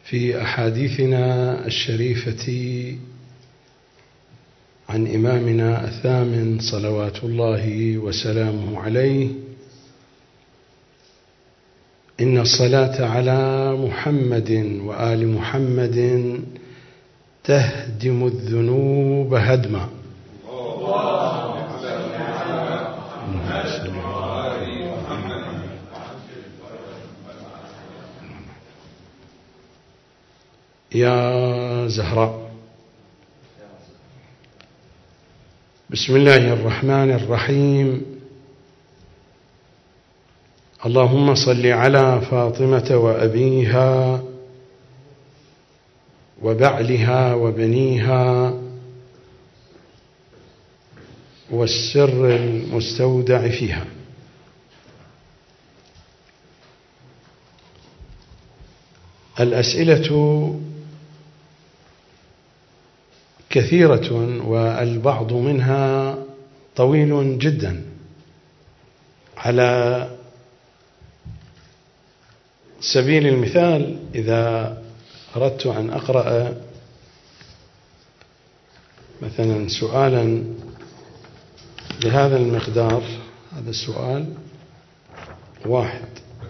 في أحاديثنا الشريفة عن إمامنا الثامن صلوات الله وسلامه عليه: إن الصلاة على محمد وآل محمد تهدم الذنوب هدما. يا زهراء. بسم الله الرحمن الرحيم. اللهم صل على فاطمة وأبيها وبعلها وبنيها والسر المستودع فيها. الأسئلة كثيرة والبعض منها طويل جدا. على سبيل المثال، إذا أردت أن أقرأ مثلا سؤالا بهذا المقدار، هذا السؤال واحد،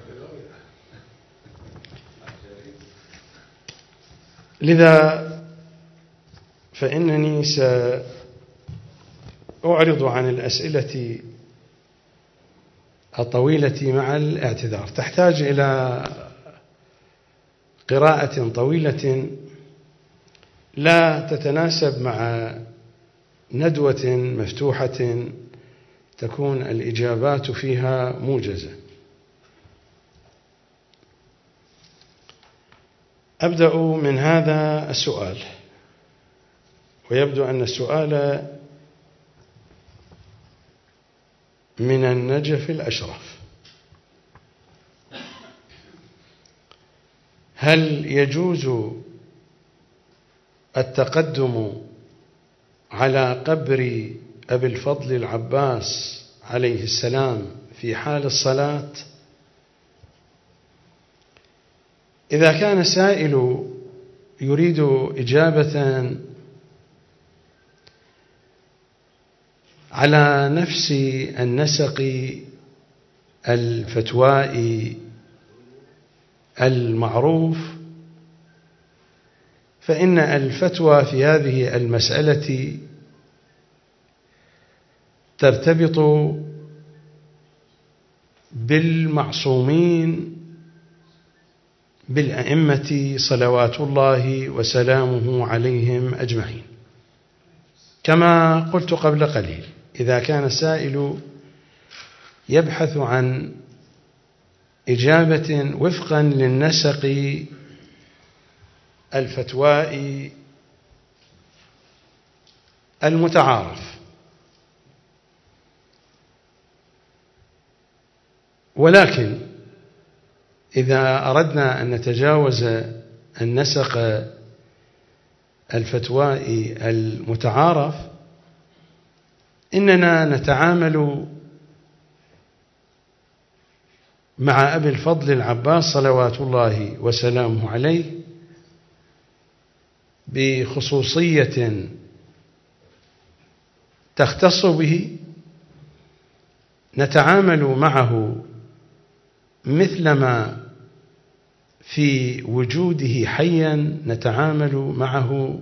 لذا فإنني سأعرض عن الأسئلة الطويلة مع الاعتذار، تحتاج إلى قراءة طويلة لا تتناسب مع ندوة مفتوحة تكون الإجابات فيها موجزة. أبدأ من هذا السؤال، ويبدو أن السؤال من النجف الأشرف: هل يجوز التقدم على قبر أبي الفضل العباس عليه السلام في حال الصلاة؟ إذا كان السائل يريد إجابة على نفس النسق الفتوائي المعروف، فإن الفتوى في هذه المسألة ترتبط بالمعصومين بالأئمة صلوات الله وسلامه عليهم أجمعين. كما قلت قبل قليل، إذا كان السائل يبحث عن إجابة وفقا للنسق الفتوائي المتعارف، ولكن إذا أردنا أن نتجاوز النسق الفتوائي المتعارف، إننا نتعامل مع أبي الفضل العباس صلوات الله وسلامه عليه بخصوصية تختص به، نتعامل معه مثلما في وجوده حيا نتعامل معه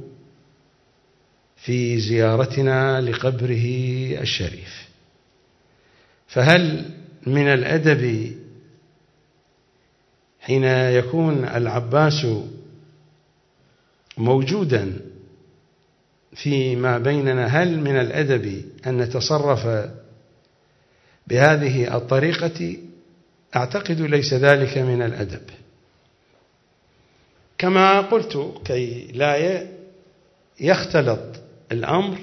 في زيارتنا لقبره الشريف. فهل من الأدب حين يكون العباس موجودا فيما بيننا، هل من الأدب أن نتصرف بهذه الطريقة؟ أعتقد ليس ذلك من الأدب. كما قلت، كي لا يختلط الأمر،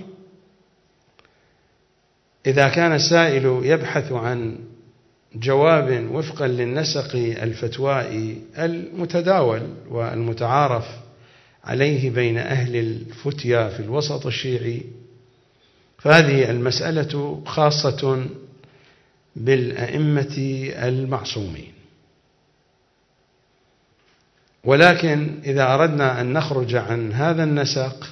إذا كان السائل يبحث عن جواب وفقا للنسق الفتوائي المتداول والمتعارف عليه بين أهل الفتيا في الوسط الشيعي، فهذه المسألة خاصة بالأئمة المعصومين. ولكن إذا أردنا أن نخرج عن هذا النسق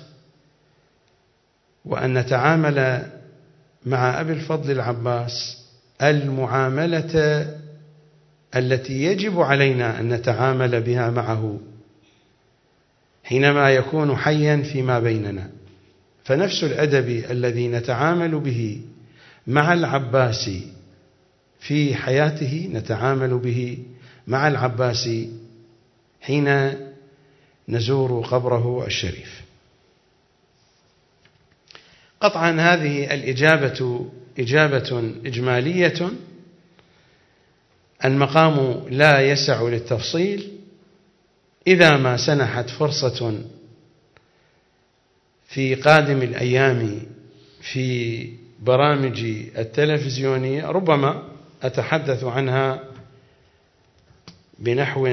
وأن نتعامل مع أبي الفضل العباس المعاملة التي يجب علينا أن نتعامل بها معه حينما يكون حيا فيما بيننا، فنفس الأدب الذي نتعامل به مع العباس في حياته نتعامل به مع العباس حين نزور قبره الشريف. قطعا هذه الإجابة إجابة إجمالية، المقام لا يسع للتفصيل. إذا ما سنحت فرصة في قادم الأيام في برامجي التلفزيونية ربما أتحدث عنها بنحو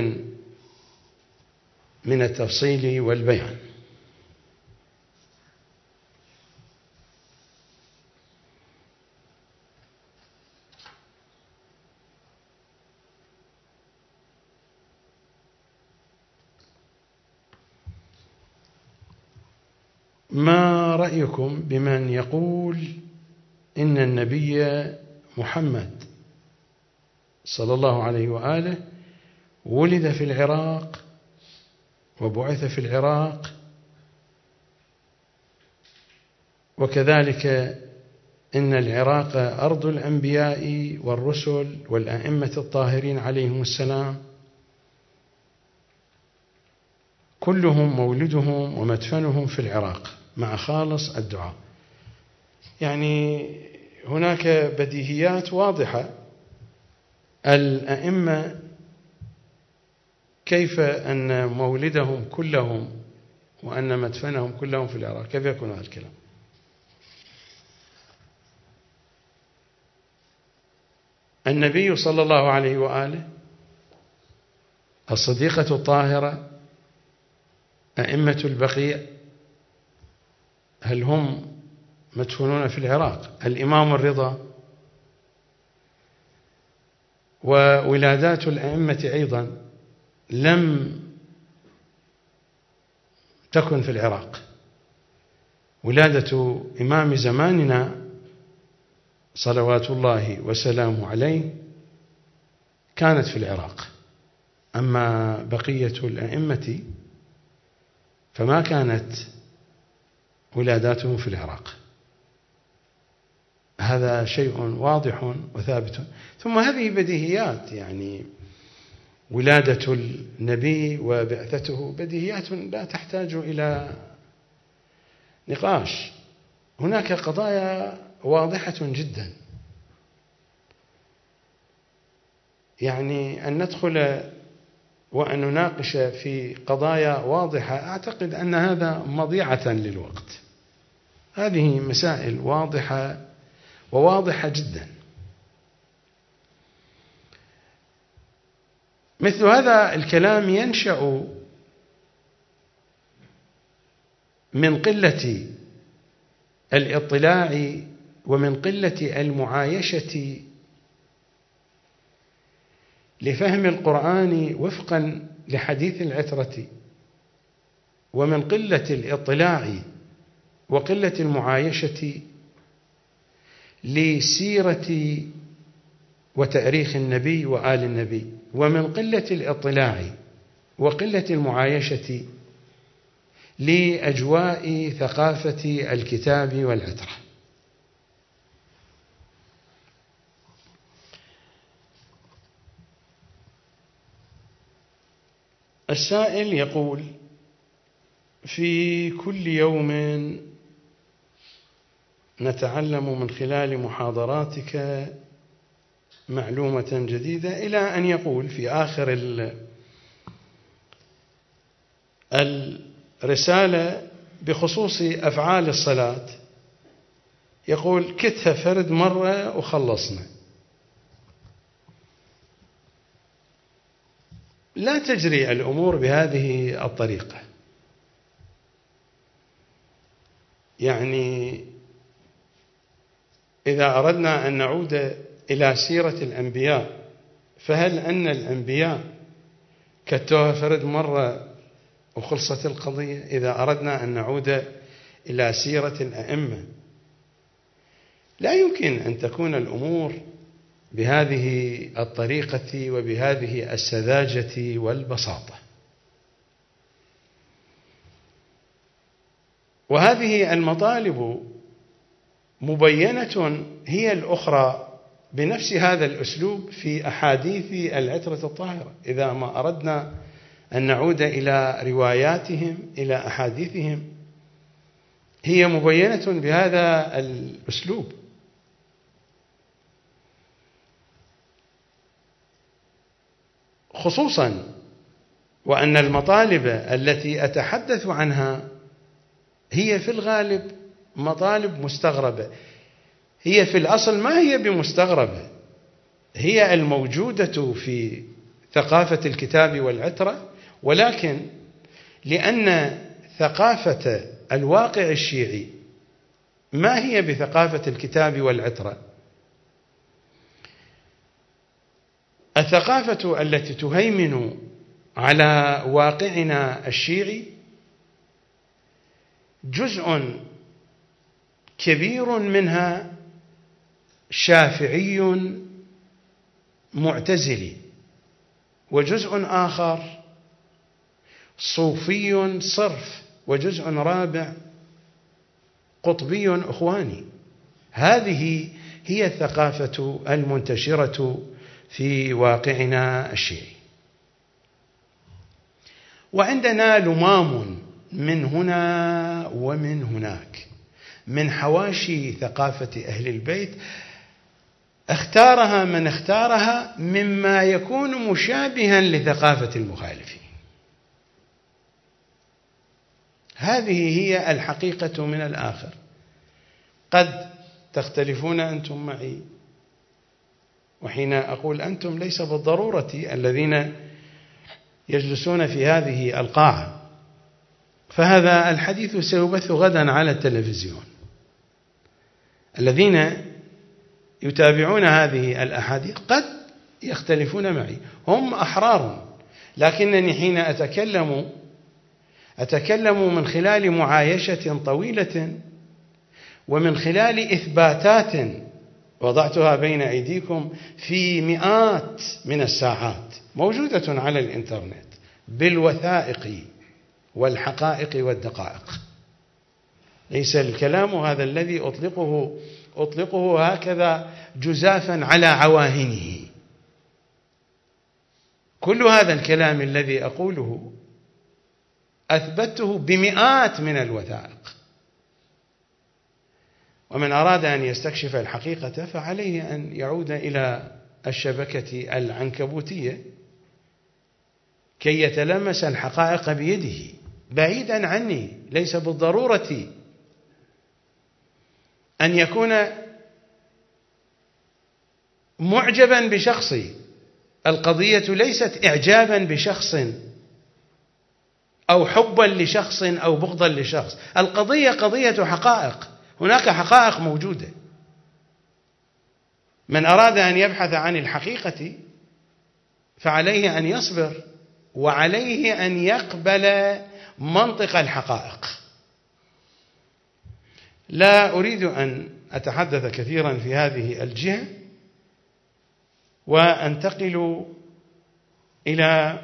من التفصيل والبيان. ما رأيكم بمن يقول إن النبي محمد صلى الله عليه وآله ولد في العراق وبعث في العراق، وكذلك إن العراق أرض الأنبياء والرسل والأئمة الطاهرين عليهم السلام، كلهم مولدهم ومدفنهم في العراق مع خالص الدعاء؟ يعني هناك بديهيات واضحة. الأئمة كيف أن مولدهم كلهم وأن مدفنهم كلهم في العراق؟ كيف يكون هذا الكلام؟ النبي صلى الله عليه وآله، الصديقة الطاهرة، أئمة البقيع، هل هم مدفونون في العراق؟ الإمام الرضا وولادات الأئمة أيضا لم تكن في العراق. ولادة إمام زماننا صلوات الله وسلامه عليه كانت في العراق، أما بقية الأئمة فما كانت ولاداتهم في العراق. هذا شيء واضح وثابت. ثم هذه بديهيات، يعني ولادة النبي وبعثته بديهيات لا تحتاج إلى نقاش. هناك قضايا واضحة جدا، يعني أن ندخل وأن نناقش في قضايا واضحة أعتقد أن هذا مضيعة للوقت. هذه مسائل واضحة وواضحة جدا. مثل هذا الكلام ينشأ من قلة الاطلاع ومن قلة المعايشة لفهم القرآن وفقا لحديث العترة، ومن قلة الاطلاع وقلة المعايشة لسيرة وتاريخ النبي وآل النبي، ومن قلة الاطلاع وقلة المعايشة لأجواء ثقافة الكتاب والعترة. السائل يقول: في كل يوم نتعلم من خلال محاضراتك معلومة جديدة، إلى أن يقول في آخر الرسالة بخصوص أفعال الصلاة، يقول: كتها فرد مرة وخلصنا. لا تجري الأمور بهذه الطريقة. يعني إذا أردنا أن نعود إلى سيرة الأنبياء، فهل أن الأنبياء كتوها فرد مرة وخلصت القضية. إذا أردنا أن نعود إلى سيرة الأئمة لا يمكن أن تكون الأمور بهذه الطريقة وبهذه السذاجة والبساطة. وهذه المطالب مبينة هي الأخرى بنفس هذا الأسلوب في أحاديث العترة الطاهرة. إذا ما أردنا أن نعود إلى رواياتهم إلى أحاديثهم هي مبينة بهذا الأسلوب. خصوصا وأن المطالب التي أتحدث عنها هي في الغالب مطالب مستغربة. هي في الأصل ما هي بمستغربة، هي الموجودة في ثقافة الكتاب والعترة، ولكن لأن ثقافة الواقع الشيعي ما هي بثقافة الكتاب والعترة. الثقافة التي تهيمن على واقعنا الشيعي جزء كبير منها شافعي معتزلي، وجزء آخر صوفي صرف، وجزء رابع قطبي أخواني. هذه هي الثقافة المنتشرة في واقعنا الشيعي. وعندنا لمام من هنا ومن هناك من حواشي ثقافة أهل البيت اختارها من اختارها مما يكون مشابها لثقافة المخالفين. هذه هي الحقيقة من الآخر. قد تختلفون أنتم معي، وحين أقول أنتم ليس بالضرورة الذين يجلسون في هذه القاعة، فهذا الحديث سيبث غدا على التلفزيون. الذين يتابعون هذه الأحاديث قد يختلفون معي، هم أحرار، لكنني حين أتكلم من خلال معايشة طويلة ومن خلال إثباتات وضعتها بين أيديكم في مئات من الساعات موجودة على الإنترنت بالوثائق والحقائق والدقائق. ليس الكلام هذا الذي أطلقه هكذا جزافا على عواهنه. كل هذا الكلام الذي أقوله أثبته بمئات من الوثائق. ومن أراد أن يستكشف الحقيقة فعليه أن يعود إلى الشبكة العنكبوتية كي يتلمس الحقائق بيده بعيدا عني. ليس بالضرورة أن يكون معجبا بشخصي. القضية ليست إعجابا بشخص أو حبا لشخص أو بغضا لشخص. القضية قضية حقائق. هناك حقائق موجودة. من أراد أن يبحث عن الحقيقة فعليه أن يصبر، وعليه أن يقبل منطق الحقائق. لا أريد أن أتحدث كثيرا في هذه الجهة، وأنتقل إلى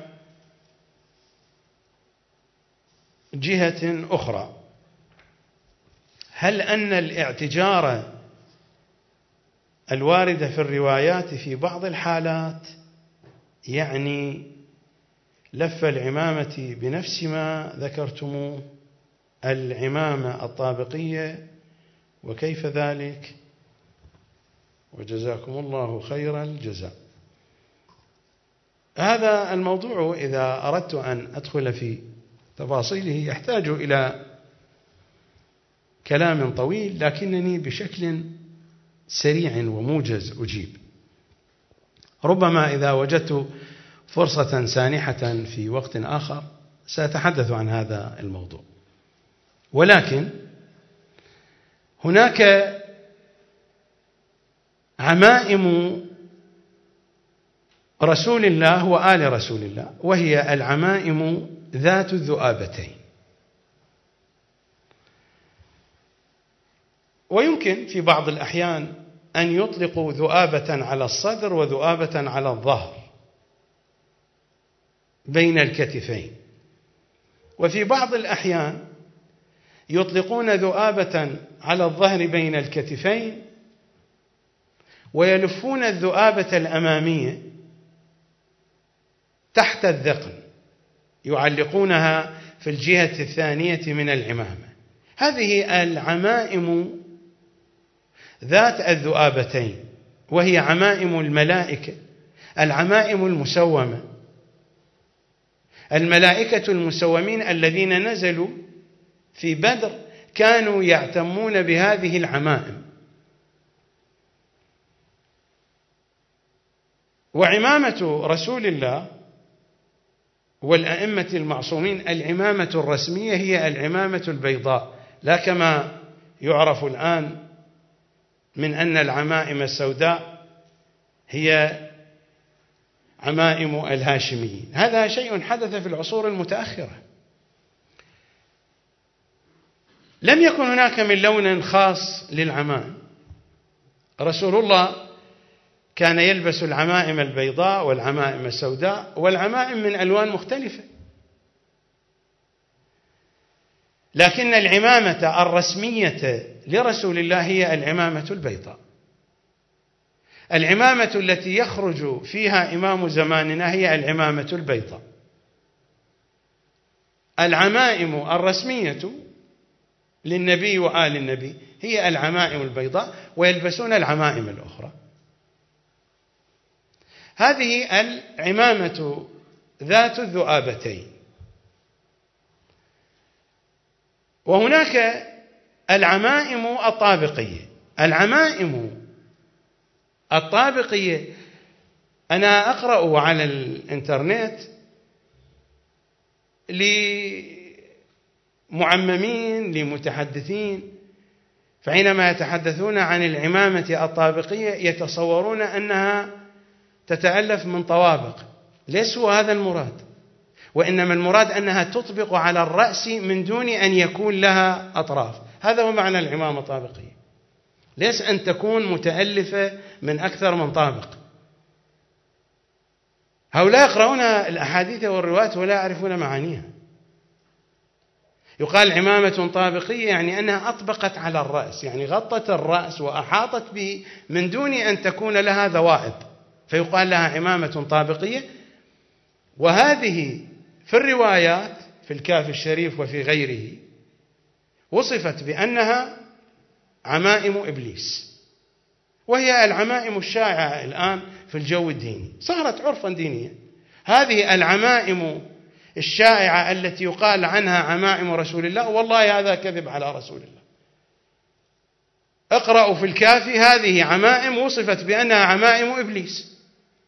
جهة أخرى. هل أن الاعتجار الوارد في الروايات في بعض الحالات يعني لف العمامة بنفس ما ذكرتم العمامة الطابقية، وكيف ذلك؟ وجزاكم الله خير الجزاء. هذا الموضوع إذا أردت أن أدخل في تفاصيله يحتاج إلى كلام طويل، لكنني بشكل سريع وموجز أجيب. ربما إذا وجدت فرصة سانحة في وقت آخر سأتحدث عن هذا الموضوع. ولكن هناك عمائم رسول الله وآل رسول الله، وهي العمائم ذات الذؤابتين. ويمكن في بعض الأحيان أن يطلقوا ذؤابة على الصدر وذؤابة على الظهر بين الكتفين، وفي بعض الأحيان يطلقون ذؤابة على الظهر بين الكتفين ويلفون الذؤابة الأمامية تحت الذقن، يعلقونها في الجهة الثانية من العمامة. هذه العمائم ذات الذؤابتين، وهي عمائم الملائكة، العمائم المسومة، الملائكة المسومين الذين نزلوا في بدر كانوا يعتمون بهذه العمائم. وعمامة رسول الله والأئمة المعصومين العمامة الرسمية هي العمامة البيضاء، لا كما يعرف الآن من أن العمائم السوداء هي عمائم الهاشميين. هذا شيء حدث في العصور المتأخرة. لم يكن هناك من لون خاص للعمائم. رسول الله كان يلبس العمائم البيضاء والعمائم السوداء والعمائم من ألوان مختلفة، لكن العمامة الرسمية لرسول الله هي العمامة البيضاء. العمامة التي يخرج فيها إمام زماننا هي العمامة البيضاء. العمائم الرسمية للنبي وآل النبي هي العمائم البيضاء، ويلبسون العمائم الأخرى. هذه العمامة ذات الذؤابتين. وهناك العمائم الطابقية. العمائم الطابقية أنا أقرأ على الإنترنت لمعممين لمتحدثين، فحينما يتحدثون عن العمامة الطابقية يتصورون أنها تتألف من طوابق. ليس هو هذا المراد، وإنما المراد أنها تطبق على الرأس من دون أن يكون لها أطراف. هذا هو معنى العمامة الطابقية، ليس أن تكون متألفة من أكثر من طابق. هؤلاء يقرؤون الأحاديث والروايات ولا يعرفون معانيها. يقال عمامة طابقية يعني أنها أطبقت على الرأس، يعني غطت الرأس وأحاطت به من دون أن تكون لها ذوائب، فيقال لها عمامة طابقية. وهذه في الروايات في الكافي الشريف وفي غيره وصفت بأنها عمائم إبليس، وهي العمائم الشائعة الآن في الجو الديني، صارت عرفا دينيا. هذه العمائم الشائعة التي يقال عنها عمائم رسول الله، والله هذا كذب على رسول الله. اقرأوا في الكافي، هذه عمائم وصفت بأنها عمائم إبليس.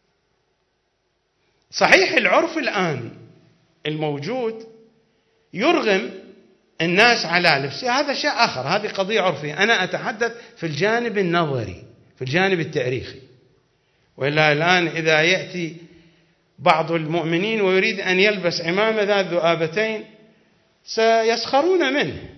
صحيح العرف الآن الموجود يرغم الناس على لبسها، هذا شيء آخر، هذه قضية عرفية. أنا أتحدث في الجانب النظري، في الجانب التاريخي. وإلا الآن إذا يأتي بعض المؤمنين ويريد أن يلبس عمامة ذات ذؤابتين سيسخرون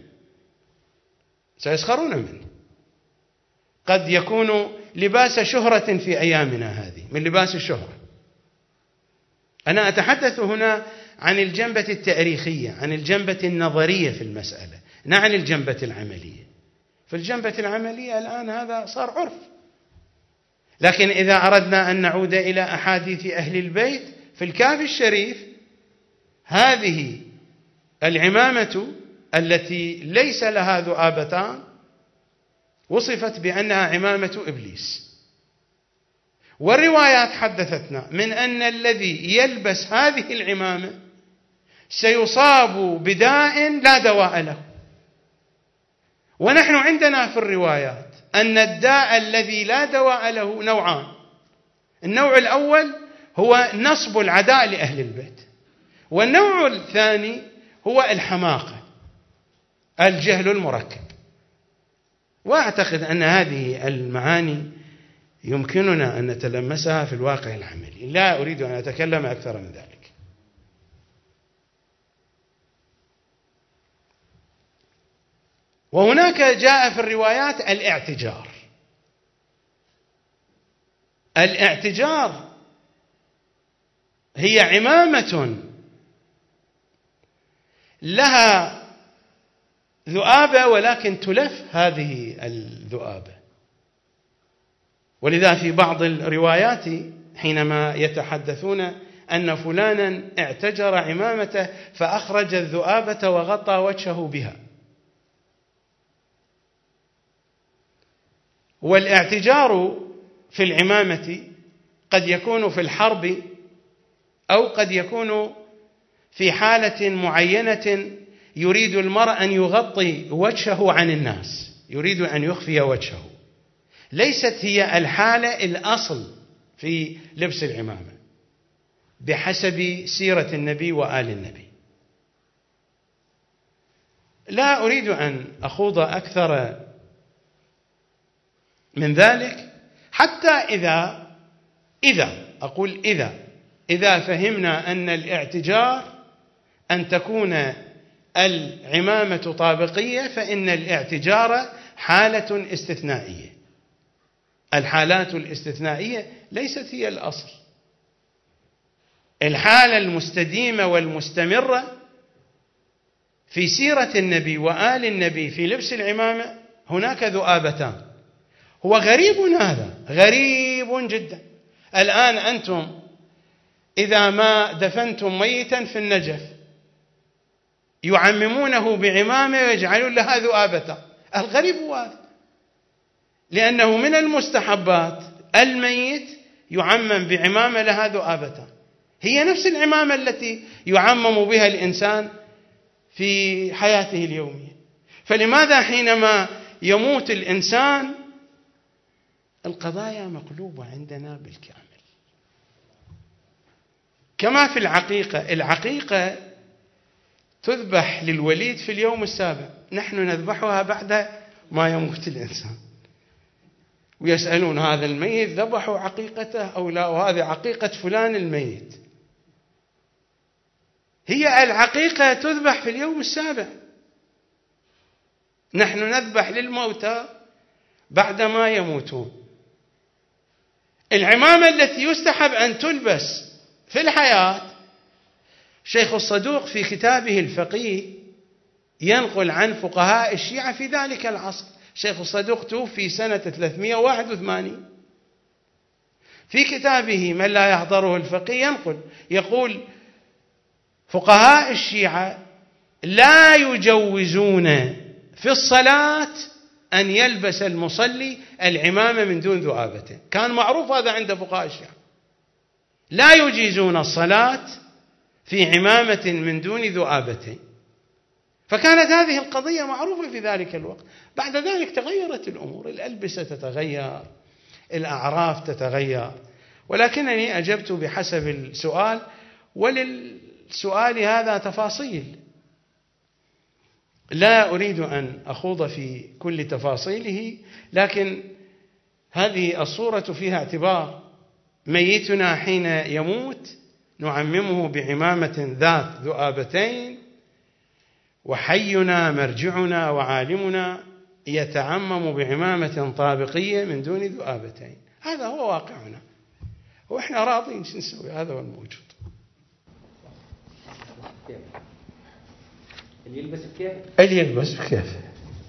منه. قد يكون لباس شهرة في أيامنا هذه، من لباس الشهرة. أنا أتحدث هنا عن الجنبة التاريخية، عن الجنبة النظرية في المسألة، لا عن الجنبة العملية. في الجنبة العملية الآن هذا صار عرف. لكن إذا أردنا أن نعود إلى أحاديث أهل البيت في الكافي الشريف، هذه العمامة التي ليس لها ذؤابتان وصفت بأنها عمامة إبليس. والروايات حدثتنا من أن الذي يلبس هذه العمامة سيصاب بداء لا دواء له. ونحن عندنا في الروايات أن الداء الذي لا دواء له نوعان. النوع الأول هو نصب العداء لأهل البيت، والنوع الثاني هو الحماقة، الجهل المركب. وأعتقد أن هذه المعاني يمكننا أن نتلمسها في الواقع العملي. لا أريد أن أتكلم أكثر من ذلك. وهناك جاء في الروايات الاعتجار. الاعتجار هي عمامة لها ذؤابة ولكن تلف هذه الذؤابة. ولذا في بعض الروايات حينما يتحدثون أن فلانا اعتجر عمامته فأخرج الذؤابة وغطى وجهه بها. والاعتجار في العمامة قد يكون في الحرب أو قد يكون في حالة معينة يريد المرء أن يغطي وجهه عن الناس، يريد أن يخفي وجهه. ليست هي الحالة الأصل في لبس العمامة بحسب سيرة النبي وآل النبي. لا أريد أن أخوض أكثر من ذلك، حتى إذا فهمنا أن الاعتجار أن تكون العمامة طابقية، فإن الاعتجار حالة استثنائية. الحالات الاستثنائية ليست هي الأصل. الحالة المستديمة والمستمرة في سيرة النبي وآل النبي في لبس العمامة هناك ذؤابتان. هو غريب، هذا غريب جدا. الآن أنتم إذا ما دفنتم ميتا في النجف يعممونه بعمامة ويجعلون لها ذؤابتان. الغريب هو هذا، لأنه من المستحبات الميت يعمم بعمامة لها ذؤابتان، هي نفس العمامة التي يعمم بها الإنسان في حياته اليومية. فلماذا حينما يموت الإنسان القضايا مقلوبة عندنا بالكامل؟ كما في العقيقة تذبح للوليد في اليوم السابع، نحن نذبحها بعد ما يموت الإنسان. ويسألون هذا الميت ذبحوا عقيقته أو لا، وهذه عقيقة فلان الميت. هي العقيقة تذبح في اليوم السابع، نحن نذبح للموتى بعدما يموتون. العمامة التي يستحب أن تلبس في الحياة، شيخ الصدوق في كتابه الفقيه ينقل عن فقهاء الشيعة في ذلك العصر. شيخ الصدوق توفي سنة 381. في كتابه من لا يحضره الفقيه يقول فقهاء الشيعة لا يجوزون في الصلاة أن يلبس المصلي العمامة من دون ذؤابته. كان معروف هذا عند فقهاء الشيعة، لا يجيزون الصلاة في عمامة من دون ذؤابته. فكانت هذه القضية معروفة في ذلك الوقت. بعد ذلك تغيرت الأمور، الألبسة تتغير، الأعراف تتغير، ولكنني أجبت بحسب السؤال، وللسؤال هذا تفاصيل لا أريد أن أخوض في كل تفاصيله، لكن هذه الصورة فيها اعتبار. ميتنا حين يموت نعممه بعمامة ذات ذؤابتين، وحينا مرجعنا وعالمنا يتعمم بعمامة طابقية من دون ذؤابتين. هذا هو واقعنا، وإحنا راضين. شو نسوي؟ هذا هو الموجود. اللي يلبس بكيفه.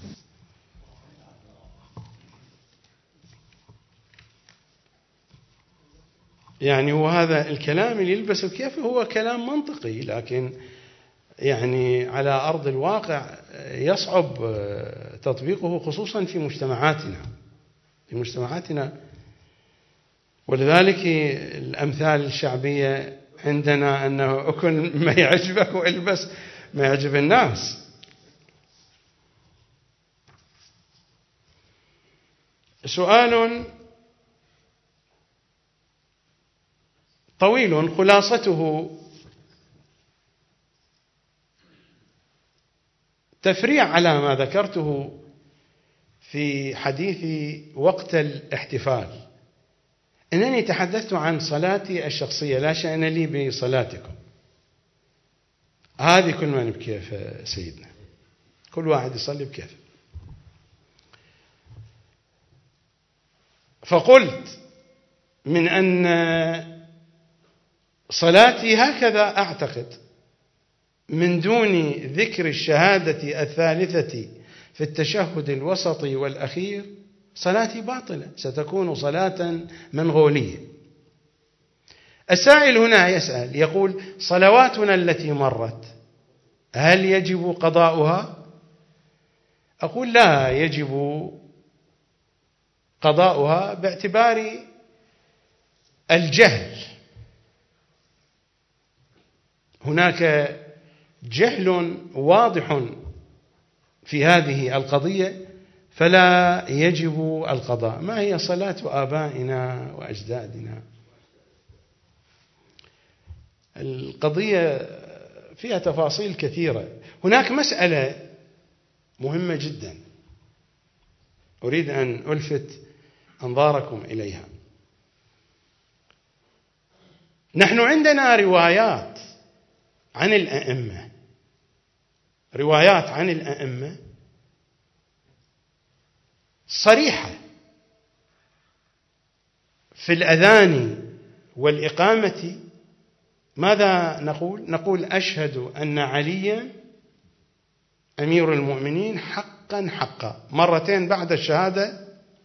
يعني وهذا الكلام اللي يلبس بكيفه هو كلام منطقي، لكن يعني على أرض الواقع يصعب تطبيقه، خصوصا في مجتمعاتنا. ولذلك الأمثال الشعبية عندنا أنه أكل ما يعجبك والبس ما يعجب الناس. سؤال طويل خلاصته تفريع على ما ذكرته في حديث وقت الاحتفال إنني تحدثت عن صلاتي الشخصية، لا شأن لي بصلاتكم. هذه كل من بكيف سيدنا، كل واحد يصلي بكيفه. فقلت من أن صلاتي هكذا أعتقد من دون ذكر الشهادة الثالثة في التشهد الوسطي والأخير صلاتي باطلة، ستكون صلاة منغولية. السائل هنا يسأل يقول: صلواتنا التي مرت هل يجب قضاؤها؟ أقول: لا يجب قضاؤها باعتبار الجهل. هناك جهل واضح في هذه القضية، فلا يجب القضاء. ما هي صلاة آبائنا وأجدادنا؟ القضية فيها تفاصيل كثيرة. هناك مسألة مهمة جدا أريد أن ألفت أنظاركم إليها. نحن عندنا روايات عن الأئمة، روايات عن الأئمة صريحة في الأذان والإقامة. ماذا نقول؟ نقول: أشهد أن عليا أمير المؤمنين حقا حقا، مرتين بعد الشهادة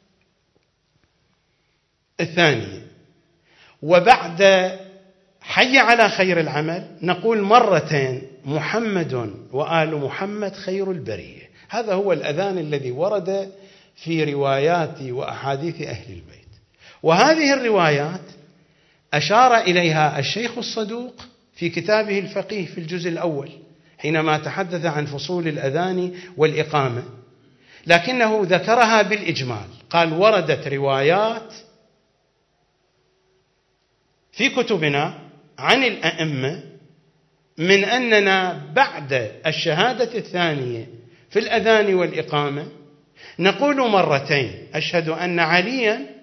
الثانية. وبعد حي على خير العمل نقول مرتين: محمد وآل محمد خير البرية. هذا هو الأذان الذي ورد في روايات وأحاديث أهل البيت. وهذه الروايات أشار إليها الشيخ الصدوق في كتابه الفقيه في الجزء الأول حينما تحدث عن فصول الأذان والإقامة، لكنه ذكرها بالإجمال. قال: وردت روايات في كتبنا عن الأئمة من أننا بعد الشهادة الثانية في الأذان والإقامة نقول مرتين: أشهد أن عليا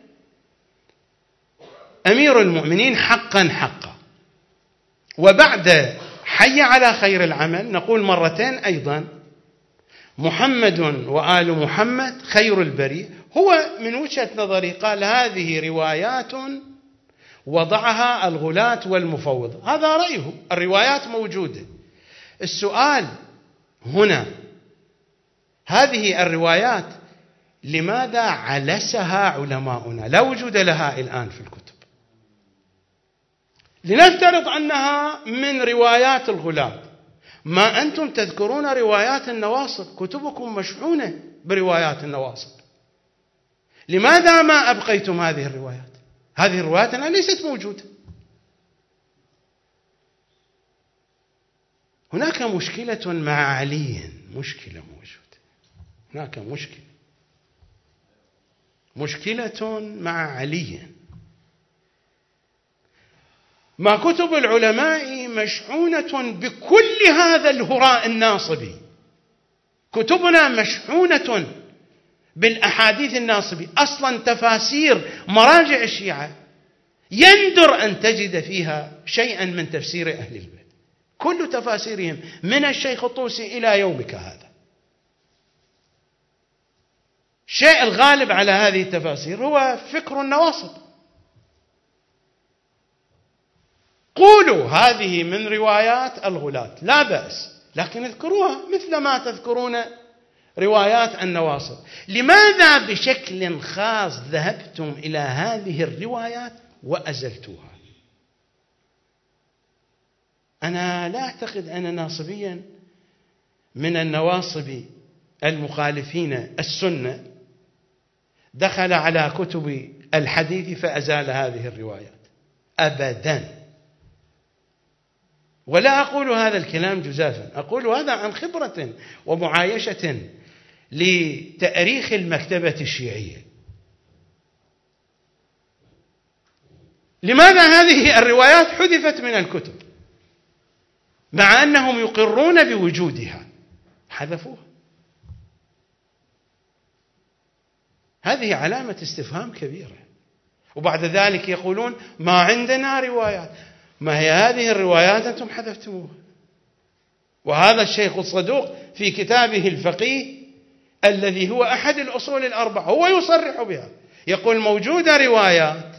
أمير المؤمنين حقا حقا. وبعد حي على خير العمل نقول مرتين أيضا: محمد وآل محمد خير البرية. هو من وجهة نظري قال: هذه روايات وضعها الغلاة والمفوض. هذا رأيه، الروايات موجودة. السؤال هنا: هذه الروايات لماذا علسها علماؤنا؟ لا وجود لها الآن في الكتب. لنفترض أنها من روايات الغلاة، ما أنتم تذكرون روايات النواصب، كتبكم مشحونة بروايات النواصب. لماذا ما أبقيتم هذه الروايات؟ هذه الروايات الآن ليست موجودة. هناك مشكلة مع علي، مشكلة موجودة، هناك مشكلة مع علي. ما كتب العلماء مشحونة بكل هذا الهراء الناصبي، كتبنا مشحونة بالأحاديث الناصبي. أصلا تفاسير مراجع الشيعة يندر أن تجد فيها شيئا من تفسير أهل البيت، كل تفاسيرهم من الشيخ الطوسي إلى يومك هذا. الشيء الغالب على هذه التفاسير هو فكر النواصب. قولوا هذه من روايات الغلاة لا بأس، لكن اذكروها مثل ما تذكرون روايات النواصب. لماذا بشكل خاص ذهبتم إلى هذه الروايات وأزلتوها؟ أنا لا أعتقد أن ناصبيا من النواصب المخالفين السنة دخل على كتب الحديث فأزال هذه الروايات أبدا. ولا أقول هذا الكلام جزافا، أقول هذا عن خبرة ومعايشة لتأريخ المكتبة الشيعية. لماذا هذه الروايات حذفت من الكتب مع أنهم يقرون بوجودها؟ حذفوها. هذه علامة استفهام كبيرة. وبعد ذلك يقولون ما عندنا روايات. ما هي هذه الروايات أنتم حذفتموها. وهذا الشيخ الصدوق في كتابه الفقيه الذي هو أحد الأصول الأربعة هو يصرح بها، يقول موجودة روايات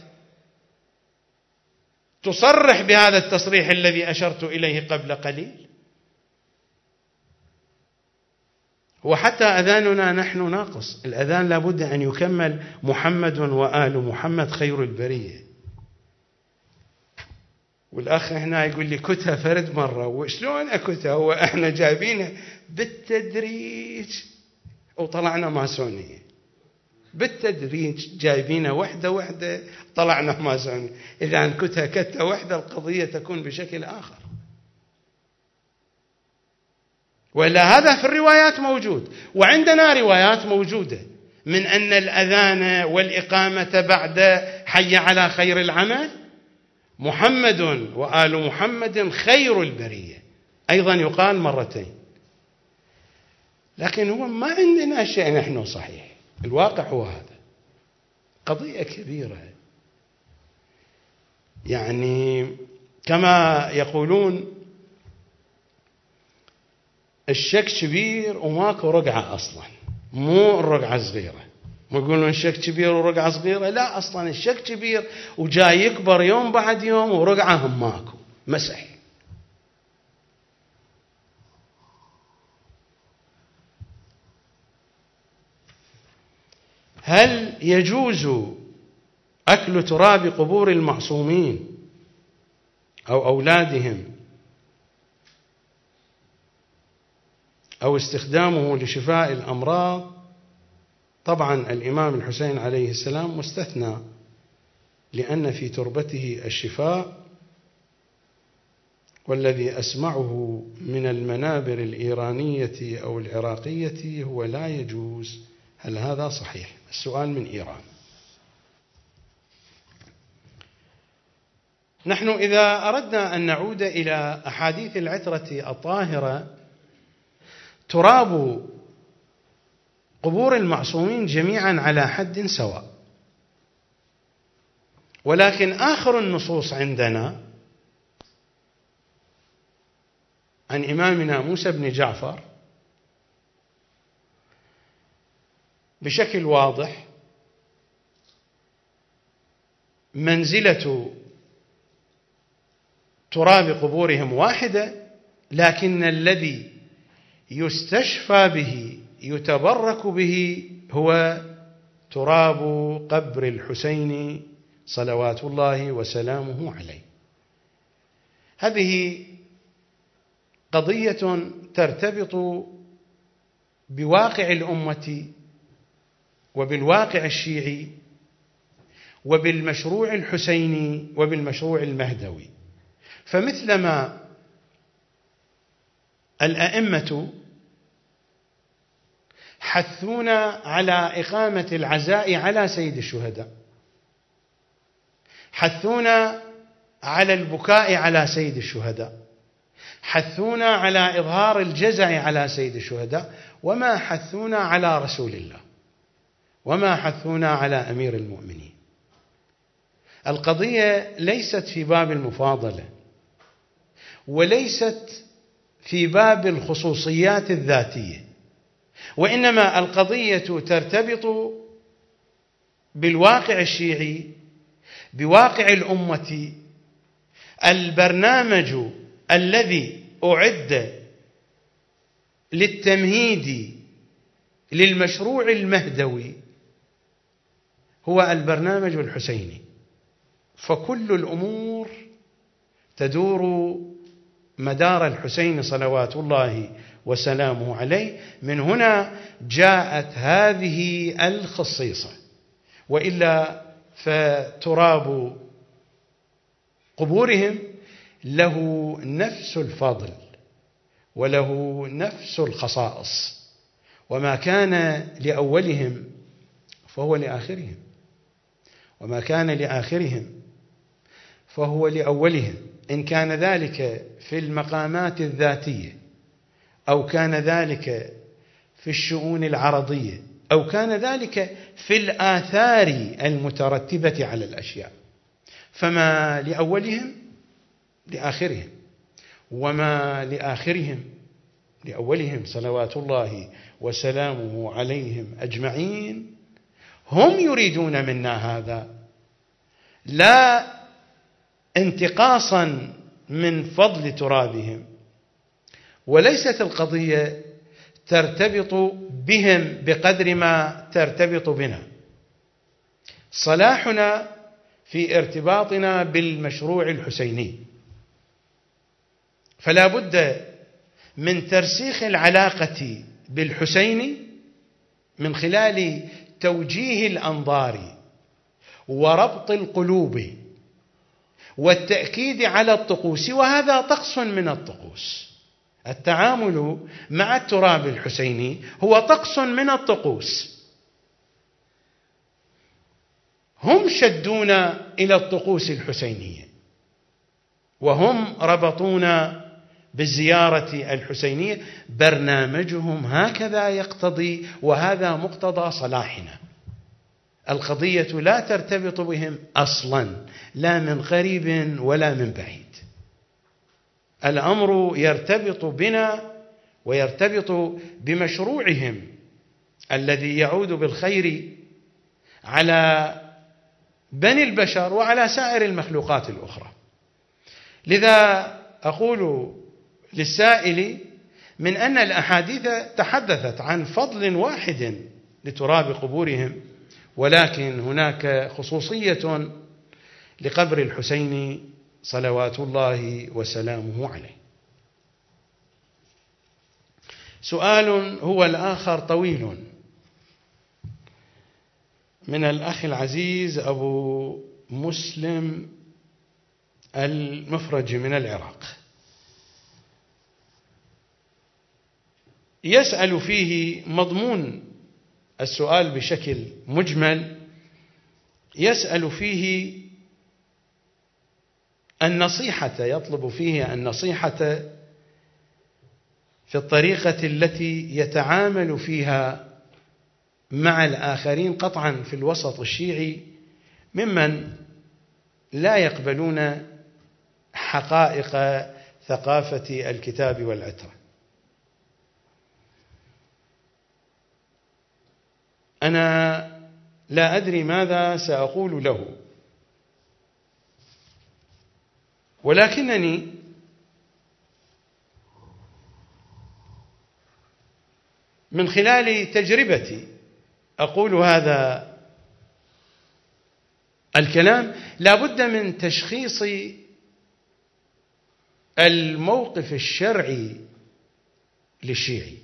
تصرح بهذا التصريح الذي أشرت إليه قبل قليل. وحتى أذاننا نحن ناقص، الأذان لابد أن يكمل محمد وآل محمد خير البرية. والأخ هنا يقول لي كتها فرد مرة، وشلون أكتها؟ هو احنا جايبينها بالتدريج وطلعنا ماسونية، بالتدريج جايبينها وحدة وحدة طلعنا ماسونية. إذا كتها كتة وحدة القضية تكون بشكل آخر. وإلا هذا في الروايات موجود، وعندنا روايات موجودة من أن الأذان والإقامة بعد حي على خير العمل محمد وآل محمد خير البرية، أيضا يقال مرتين. لكن هو ما عندنا شيء نحن صحيح، الواقع هو هذا. قضية كبيرة، يعني كما يقولون الشك كبير وماكو رقعة أصلا، مو الرقعة صغيرة. ما يقولون الشك كبير ورقعة صغيرة، لا، أصلا الشك كبير وجاي يكبر يوم بعد يوم ورقعة هم ماكو، مسح. هل يجوز أكل تراب قبور المعصومين أو أولادهم أو استخدامه لشفاء الأمراض؟ طبعا الإمام الحسين عليه السلام مستثنى، لأن في تربته الشفاء، والذي أسمعه من المنابر الإيرانية أو العراقية هو لا يجوز. هل هذا صحيح؟ السؤال من إيران. نحن إذا أردنا أن نعود إلى أحاديث العترة الطاهرة، تراب قبور المعصومين جميعا على حد سواء، ولكن آخر النصوص عندنا عن إمامنا موسى بن جعفر بشكل واضح منزلة تراب قبورهم واحدة، لكن الذي يستشفى به يتبرك به هو تراب قبر الحسين صلوات الله وسلامه عليه. هذه قضية ترتبط بواقع الأمة وبالواقع الشيعي وبالمشروع الحسيني وبالمشروع المهدوي. فمثلما الأئمة حثونا على إقامة العزاء على سيد الشهداء، حثونا على البكاء على سيد الشهداء، حثونا على إظهار الجزع على سيد الشهداء، وما حثونا على رسول الله، وما حثونا على أمير المؤمنين. القضية ليست في باب المفاضلة، وليست في باب الخصوصيات الذاتية، وإنما القضية ترتبط بالواقع الشيعي، بواقع الأمة. البرنامج الذي أعد للتمهيد للمشروع المهدوي هو البرنامج الحسيني، فكل الأمور تدور مدار الحسين صلوات الله وسلامه عليه. من هنا جاءت هذه الخصيصة، وإلا فتراب قبورهم له نفس الفضل وله نفس الخصائص، وما كان لأولهم فهو لآخرهم، وما كان لآخرهم فهو لأولهم، إن كان ذلك في المقامات الذاتية، أو كان ذلك في الشؤون العرضية، أو كان ذلك في الآثار المترتبة على الأشياء، فما لأولهم لآخرهم، وما لآخرهم لأولهم صلوات الله وسلامه عليهم أجمعين. هم يريدون منا هذا لا انتقاصا من فضل ترابهم، وليست القضية ترتبط بهم بقدر ما ترتبط بنا. صلاحنا في ارتباطنا بالمشروع الحسيني، فلا بد من ترسيخ العلاقة بالحسين من خلال توجيه الأنظار وربط القلوب والتأكيد على الطقوس، وهذا طقس من الطقوس. التعامل مع التراب الحسيني هو طقس من الطقوس. هم شدونا إلى الطقوس الحسينية، وهم ربطونا بالزيارة الحسينية. برنامجهم هكذا يقتضي، وهذا مقتضى صلاحنا. القضية لا ترتبط بهم أصلا، لا من قريب ولا من بعيد. الأمر يرتبط بنا ويرتبط بمشروعهم الذي يعود بالخير على بني البشر وعلى سائر المخلوقات الأخرى. لذا أقول للسائل من أن الأحاديث تحدثت عن فضل واحد لتراب قبورهم، ولكن هناك خصوصية لقبر الحسين صلوات الله وسلامه عليه. سؤال هو الآخر طويل من الأخ العزيز أبو مسلم المفرج من العراق، يسأل فيه مضمون السؤال بشكل مجمل، يسأل فيه النصيحة، يطلب فيه النصيحة في الطريقة التي يتعامل فيها مع الآخرين، قطعا في الوسط الشيعي ممن لا يقبلون حقائق ثقافة الكتاب والعترة. أنا لا أدري ماذا سأقول له، ولكنني من خلال تجربتي أقول هذا الكلام. لا بد من تشخيص الموقف الشرعي للشيعي.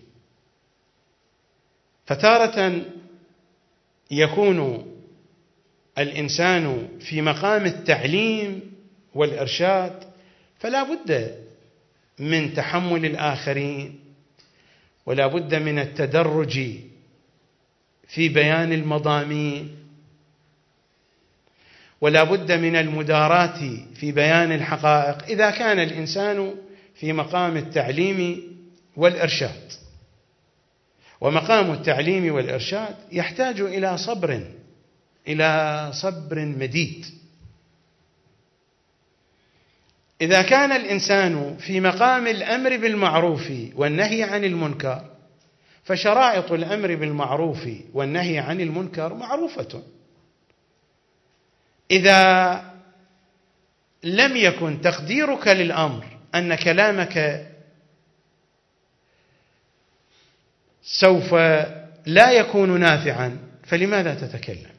فتارة يكون الإنسان في مقام التعليم والإرشاد، فلا بد من تحمل الآخرين، ولا بد من التدرج في بيان المضامين، ولا بد من المداراة في بيان الحقائق إذا كان الإنسان في مقام التعليم والإرشاد. ومقام التعليم والإرشاد يحتاج إلى صبر مديد. إذا كان الإنسان في مقام الأمر بالمعروف والنهي عن المنكر، فشرائط الأمر بالمعروف والنهي عن المنكر معروفة. إذا لم يكن تقديرك للأمر أن كلامك سوف لا يكون نافعا، فلماذا تتكلم؟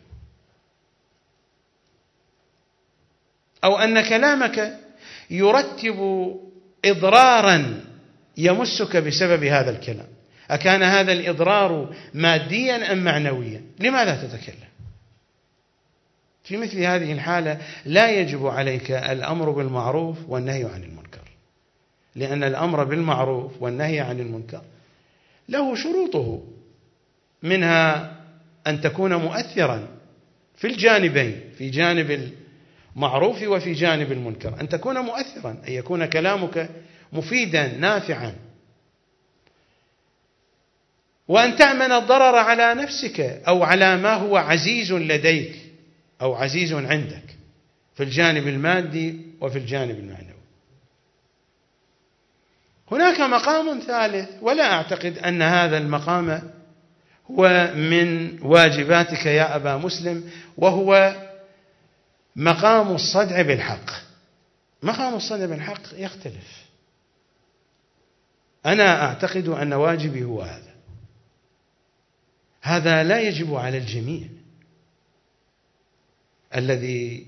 أو أن كلامك يرتب إضرارا يمسك بسبب هذا الكلام، أكان هذا الإضرار ماديا أم معنويا؟ لماذا تتكلم؟ في مثل هذه الحالة لا يجب عليك الأمر بالمعروف والنهي عن المنكر، لأن الأمر بالمعروف والنهي عن المنكر له شروطه، منها أن تكون مؤثرا في الجانبين، في جانب المعروف وفي جانب المنكر، أن تكون مؤثرا، أن يكون كلامك مفيدا نافعا. وأن تأمن الضرر على نفسك أو على ما هو عزيز لديك أو عزيز عندك في الجانب المادي وفي الجانب المعنوي. هناك مقام ثالث، ولا أعتقد أن هذا المقام هو من واجباتك يا أبا مسلم، وهو مقام الصدع بالحق. مقام الصدع بالحق يختلف. أنا أعتقد أن واجبي هو هذا. هذا لا يجب على الجميع. الذي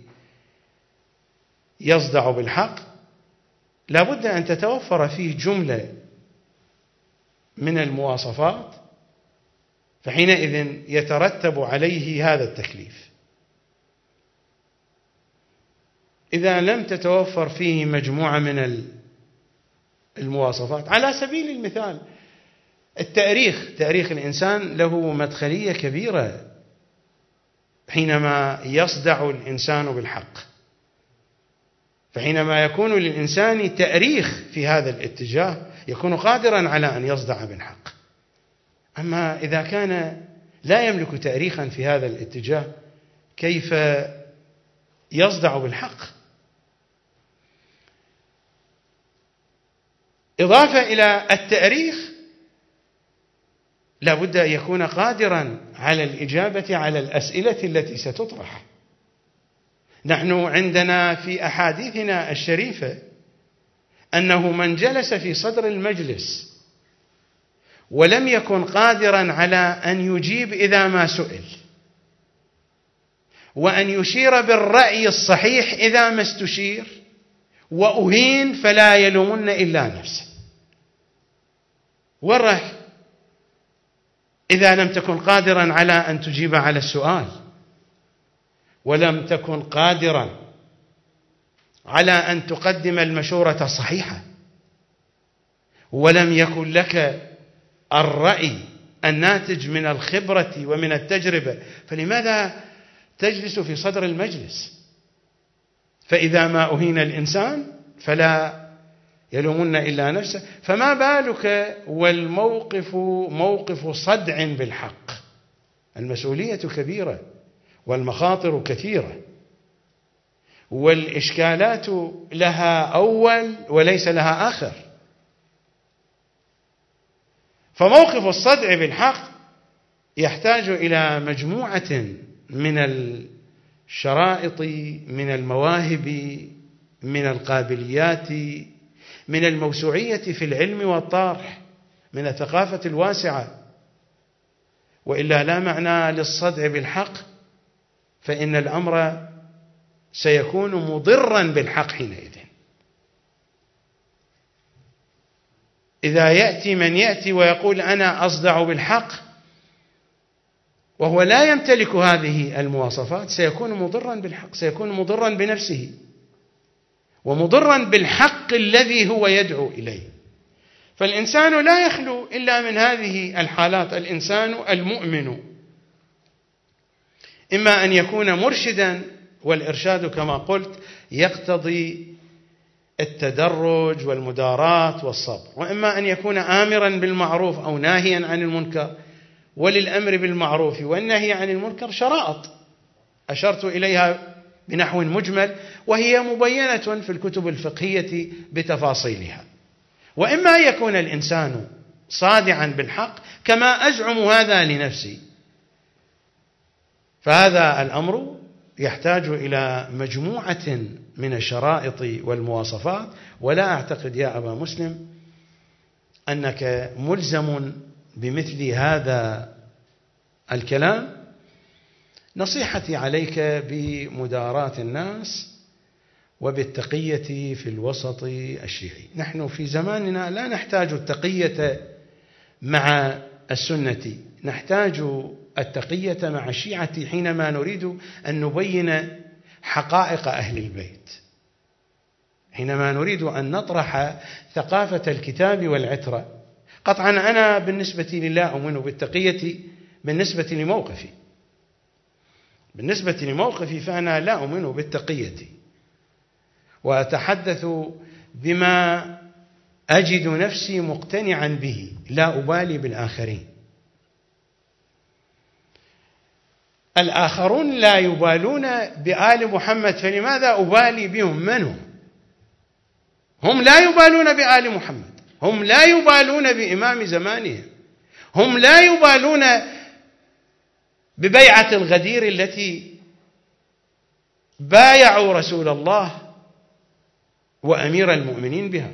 يصدع بالحق لا بد أن تتوفر فيه جملة من المواصفات، فحينئذ يترتب عليه هذا التكليف. إذا لم تتوفر فيه مجموعة من المواصفات، على سبيل المثال تاريخ الإنسان له مدخلية كبيرة حينما يصدع الإنسان بالحق، فحينما يكون للإنسان تاريخ في هذا الاتجاه يكون قادرا على أن يصدع بالحق. أما إذا كان لا يملك تاريخا في هذا الاتجاه كيف يصدع بالحق؟ إضافة إلى التاريخ لا بد أن يكون قادرا على الإجابة على الأسئلة التي ستطرح. نحن عندنا في أحاديثنا الشريفة أنه من جلس في صدر المجلس ولم يكن قادرا على أن يجيب إذا ما سئل، وأن يشير بالرأي الصحيح إذا ما استشير، وأهين فلا يلومن إلا نفسه. والرأي إذا لم تكن قادرا على أن تجيب على السؤال، ولم تكن قادرا على أن تقدم المشورة الصحيحة، ولم يكن لك الرأي الناتج من الخبرة ومن التجربة، فلماذا تجلس في صدر المجلس؟ فإذا ما أهين الإنسان فلا يلومن إلا نفسه، فما بالك والموقف موقف صدع بالحق؟ المسؤولية كبيرة والمخاطر كثيرة والإشكالات لها أول وليس لها آخر. فموقف الصدع بالحق يحتاج إلى مجموعة من الشرائط، من المواهب، من القابليات، من الموسوعية في العلم والطرح، من الثقافة الواسعة، وإلا لا معنى للصدع بالحق، فإن الأمر سيكون مضرا بالحق حينئذ. إذا يأتي من يأتي ويقول أنا أصدع بالحق وهو لا يمتلك هذه المواصفات سيكون مضرا بالحق، سيكون مضرا بنفسه ومضرا بالحق الذي هو يدعو إليه. فالإنسان لا يخلو إلا من هذه الحالات. الإنسان المؤمن إما أن يكون مرشدا، والإرشاد كما قلت يقتضي التدرج والمداراة والصبر، وإما أن يكون آمرا بالمعروف أو ناهيا عن المنكر. وللأمر بالمعروف والنهي عن المنكر شرائط أشرت إليها بنحو مجمل، وهي مبينة في الكتب الفقهية بتفاصيلها. وإما يكون الإنسان صادعا بالحق كما أزعم هذا لنفسي، فهذا الأمر يحتاج إلى مجموعة من الشرائط والمواصفات. ولا أعتقد يا أبا مسلم أنك ملزم بمثل هذا الكلام. نصيحتي عليك بمداراة الناس وبالتقية في الوسط الشيعي. نحن في زماننا لا نحتاج التقية مع السنة، نحتاج التقية مع الشيعة حينما نريد أن نبين حقائق أهل البيت، حينما نريد أن نطرح ثقافة الكتاب والعترة. قطعا أنا بالنسبة لي لا أؤمن بالتقية بالنسبة لموقفي فأنا لا أؤمن بالتقية، وأتحدث بما أجد نفسي مقتنعا به، لا أبالي بالآخرين. الآخرون لا يبالون بآل محمد، فلماذا أبالي بهم؟ من هم؟ هم لا يبالون بآل محمد، هم لا يبالون بإمام زمانهم، هم لا يبالون ببيعة الغدير التي بايعوا رسول الله وأمير المؤمنين بها.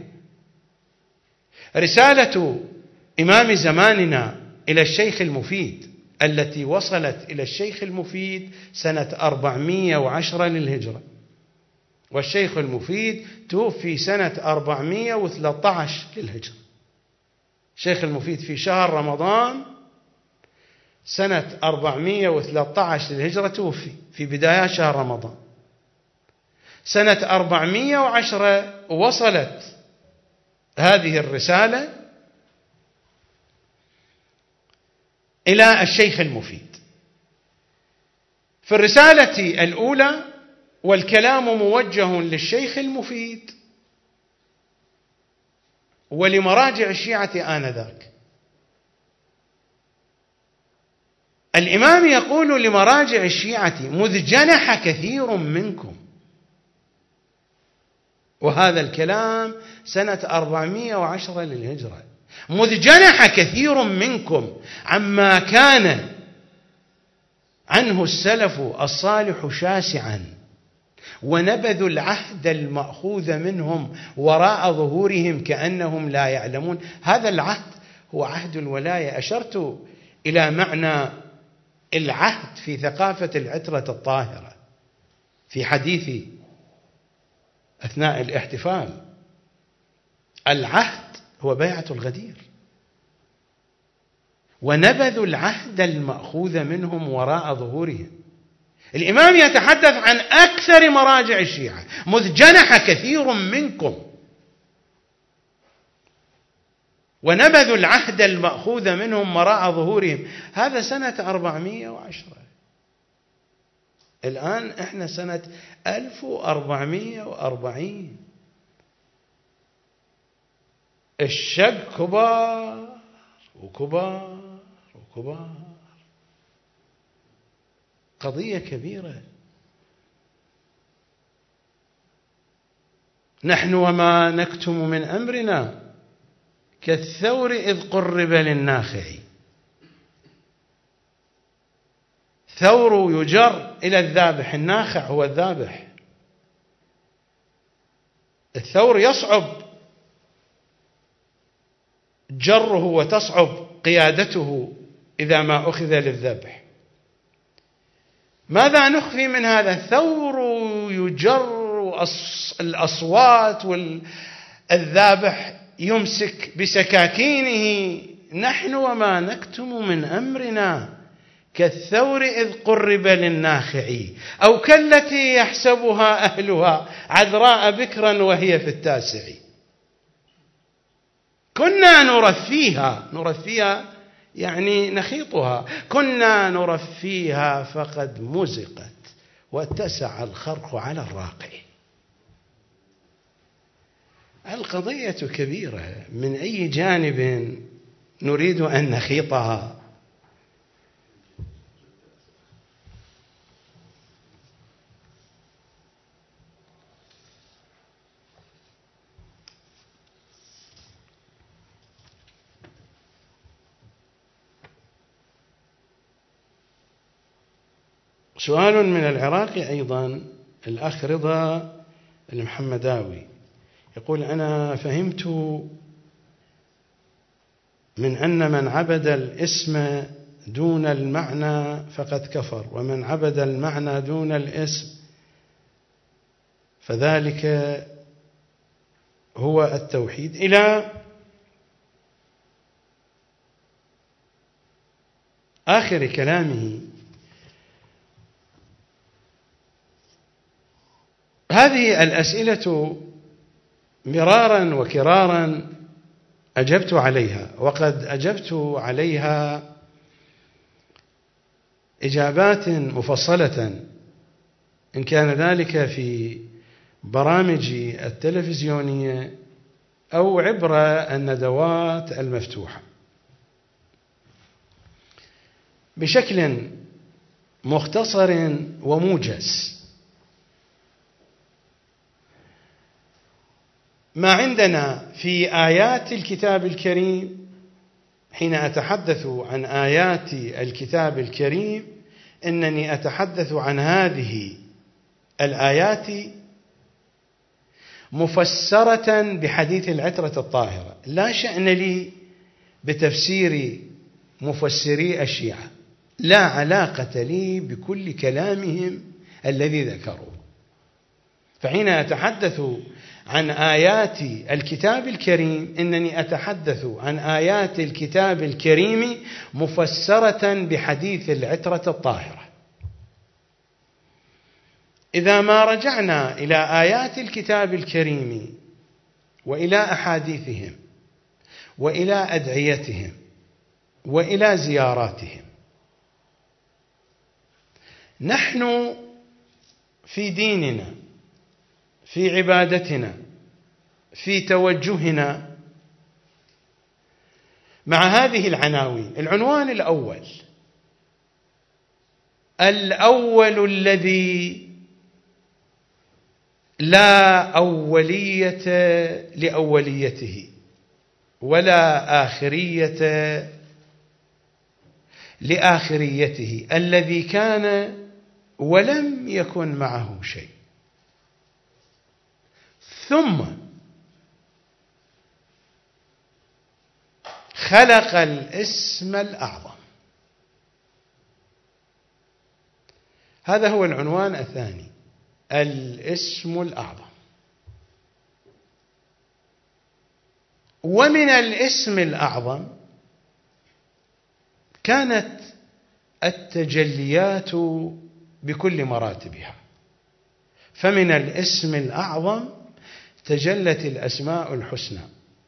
رسالة إمام زماننا إلى الشيخ المفيد التي وصلت إلى الشيخ المفيد سنة 410 للهجرة، والشيخ المفيد توفي سنة 413 للهجرة. الشيخ المفيد في شهر رمضان سنة 413 للهجرة توفي في بداية شهر رمضان. سنة 410 وصلت هذه الرسالة إلى الشيخ المفيد. في الرسالة الأولى والكلام موجه للشيخ المفيد ولمراجع الشيعة آنذاك. الإمام يقول لمراجع الشيعة: مذ جنح كثير منكم، وهذا الكلام سنة 410 للهجرة. مذ جنح كثير منكم عما كان عنه السلف الصالح شاسعا، ونبذوا العهد المأخوذ منهم وراء ظهورهم كأنهم لا يعلمون. هذا العهد هو عهد الولاية. أشرت إلى معنى العهد في ثقافة العترة الطاهرة في حديثي أثناء الاحتفال. العهد هو بيعة الغدير، ونبذوا العهد المأخوذ منهم وراء ظهورهم. الإمام يتحدث عن أكثر مراجع الشيعة: مذ جنح كثير منكم ونبذوا العهد المأخوذ منهم وراء ظهورهم. هذا سنة 410. الآن إحنا سنة 1440. الشق كبار وكبار وكبار. قضية كبيرة. نحن وما نكتم من أمرنا كالثور إذ قرب للناخع. ثور يجر إلى الذابح، الناخع هو الذابح. الثور يصعب جره وتصعب قيادته إذا ما أخذ للذبح. ماذا نخفي من هذا؟ الثور يجر الأصوات والذابح يمسك بسكاكينه. نحن وما نكتم من أمرنا كالثور إذ قرب للناخع، أو كالتي يحسبها أهلها عذراء بكرا وهي في التاسع. كنا نرفيها يعني نخيطها. كنا نرفيها فقد مزقت واتسع الخرق على الراقع. القضية كبيرة، من أي جانب نريد أن نخيطها؟ سؤال من العراق أيضا، الأخ رضا المحمداوي يقول: أنا فهمت من أن من عبد الاسم دون المعنى فقد كفر، ومن عبد المعنى دون الاسم فذلك هو التوحيد، إلى آخر كلامه. هذه الأسئلة مرارا وكرارا أجبت عليها، وقد أجبت عليها إجابات مفصلة، إن كان ذلك في برامج التلفزيونية أو عبر الندوات المفتوحة. بشكل مختصر وموجز. ما عندنا في آيات الكتاب الكريم، حين أتحدث عن آيات الكتاب الكريم إنني أتحدث عن هذه الآيات مفسرة بحديث العترة الطاهرة، لا شأن لي بتفسير مفسري الشيعة، لا علاقة لي بكل كلامهم الذي ذكروا. فحين أتحدث عن آيات الكتاب الكريم إنني أتحدث عن آيات الكتاب الكريم مفسرة بحديث العترة الطاهرة. إذا ما رجعنا إلى آيات الكتاب الكريم وإلى أحاديثهم وإلى أدعيتهم وإلى زياراتهم، نحن في ديننا، في عبادتنا، في توجهنا مع هذه العناوين. العنوان الأول الذي لا أولية لأوليته ولا آخرية لآخريته، الذي كان ولم يكن معه شيء، ثم خلق الاسم الأعظم. هذا هو العنوان الثاني، الاسم الأعظم. ومن الاسم الأعظم كانت التجليات بكل مراتبها. فمن الاسم الأعظم تجلت الأسماء الحسنى.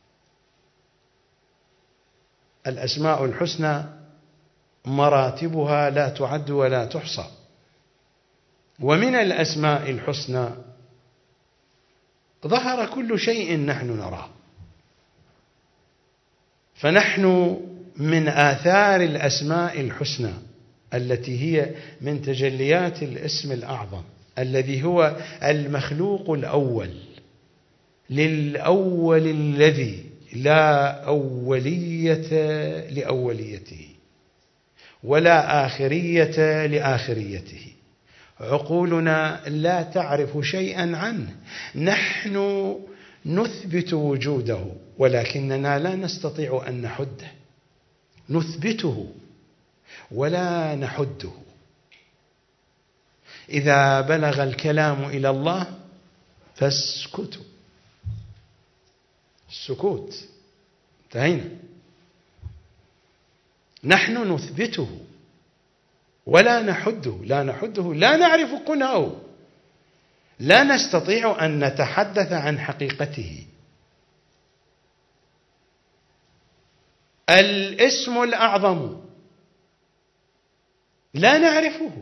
الأسماء الحسنى مراتبها لا تعد ولا تحصى. ومن الأسماء الحسنى ظهر كل شيء نحن نراه. فنحن من آثار الأسماء الحسنى التي هي من تجليات الاسم الأعظم الذي هو المخلوق الأول للأول الذي لا أولية لأوليته ولا آخرية لآخريته. عقولنا لا تعرف شيئا عنه. نحن نثبت وجوده ولكننا لا نستطيع أن نحده. نثبته ولا نحده. إذا بلغ الكلام إلى الله فاسكتوا. السكوت، انتهينا. نحن نثبته ولا نحده. لا نعرف كنهه. لا نستطيع أن نتحدث عن حقيقته. الاسم الأعظم لا نعرفه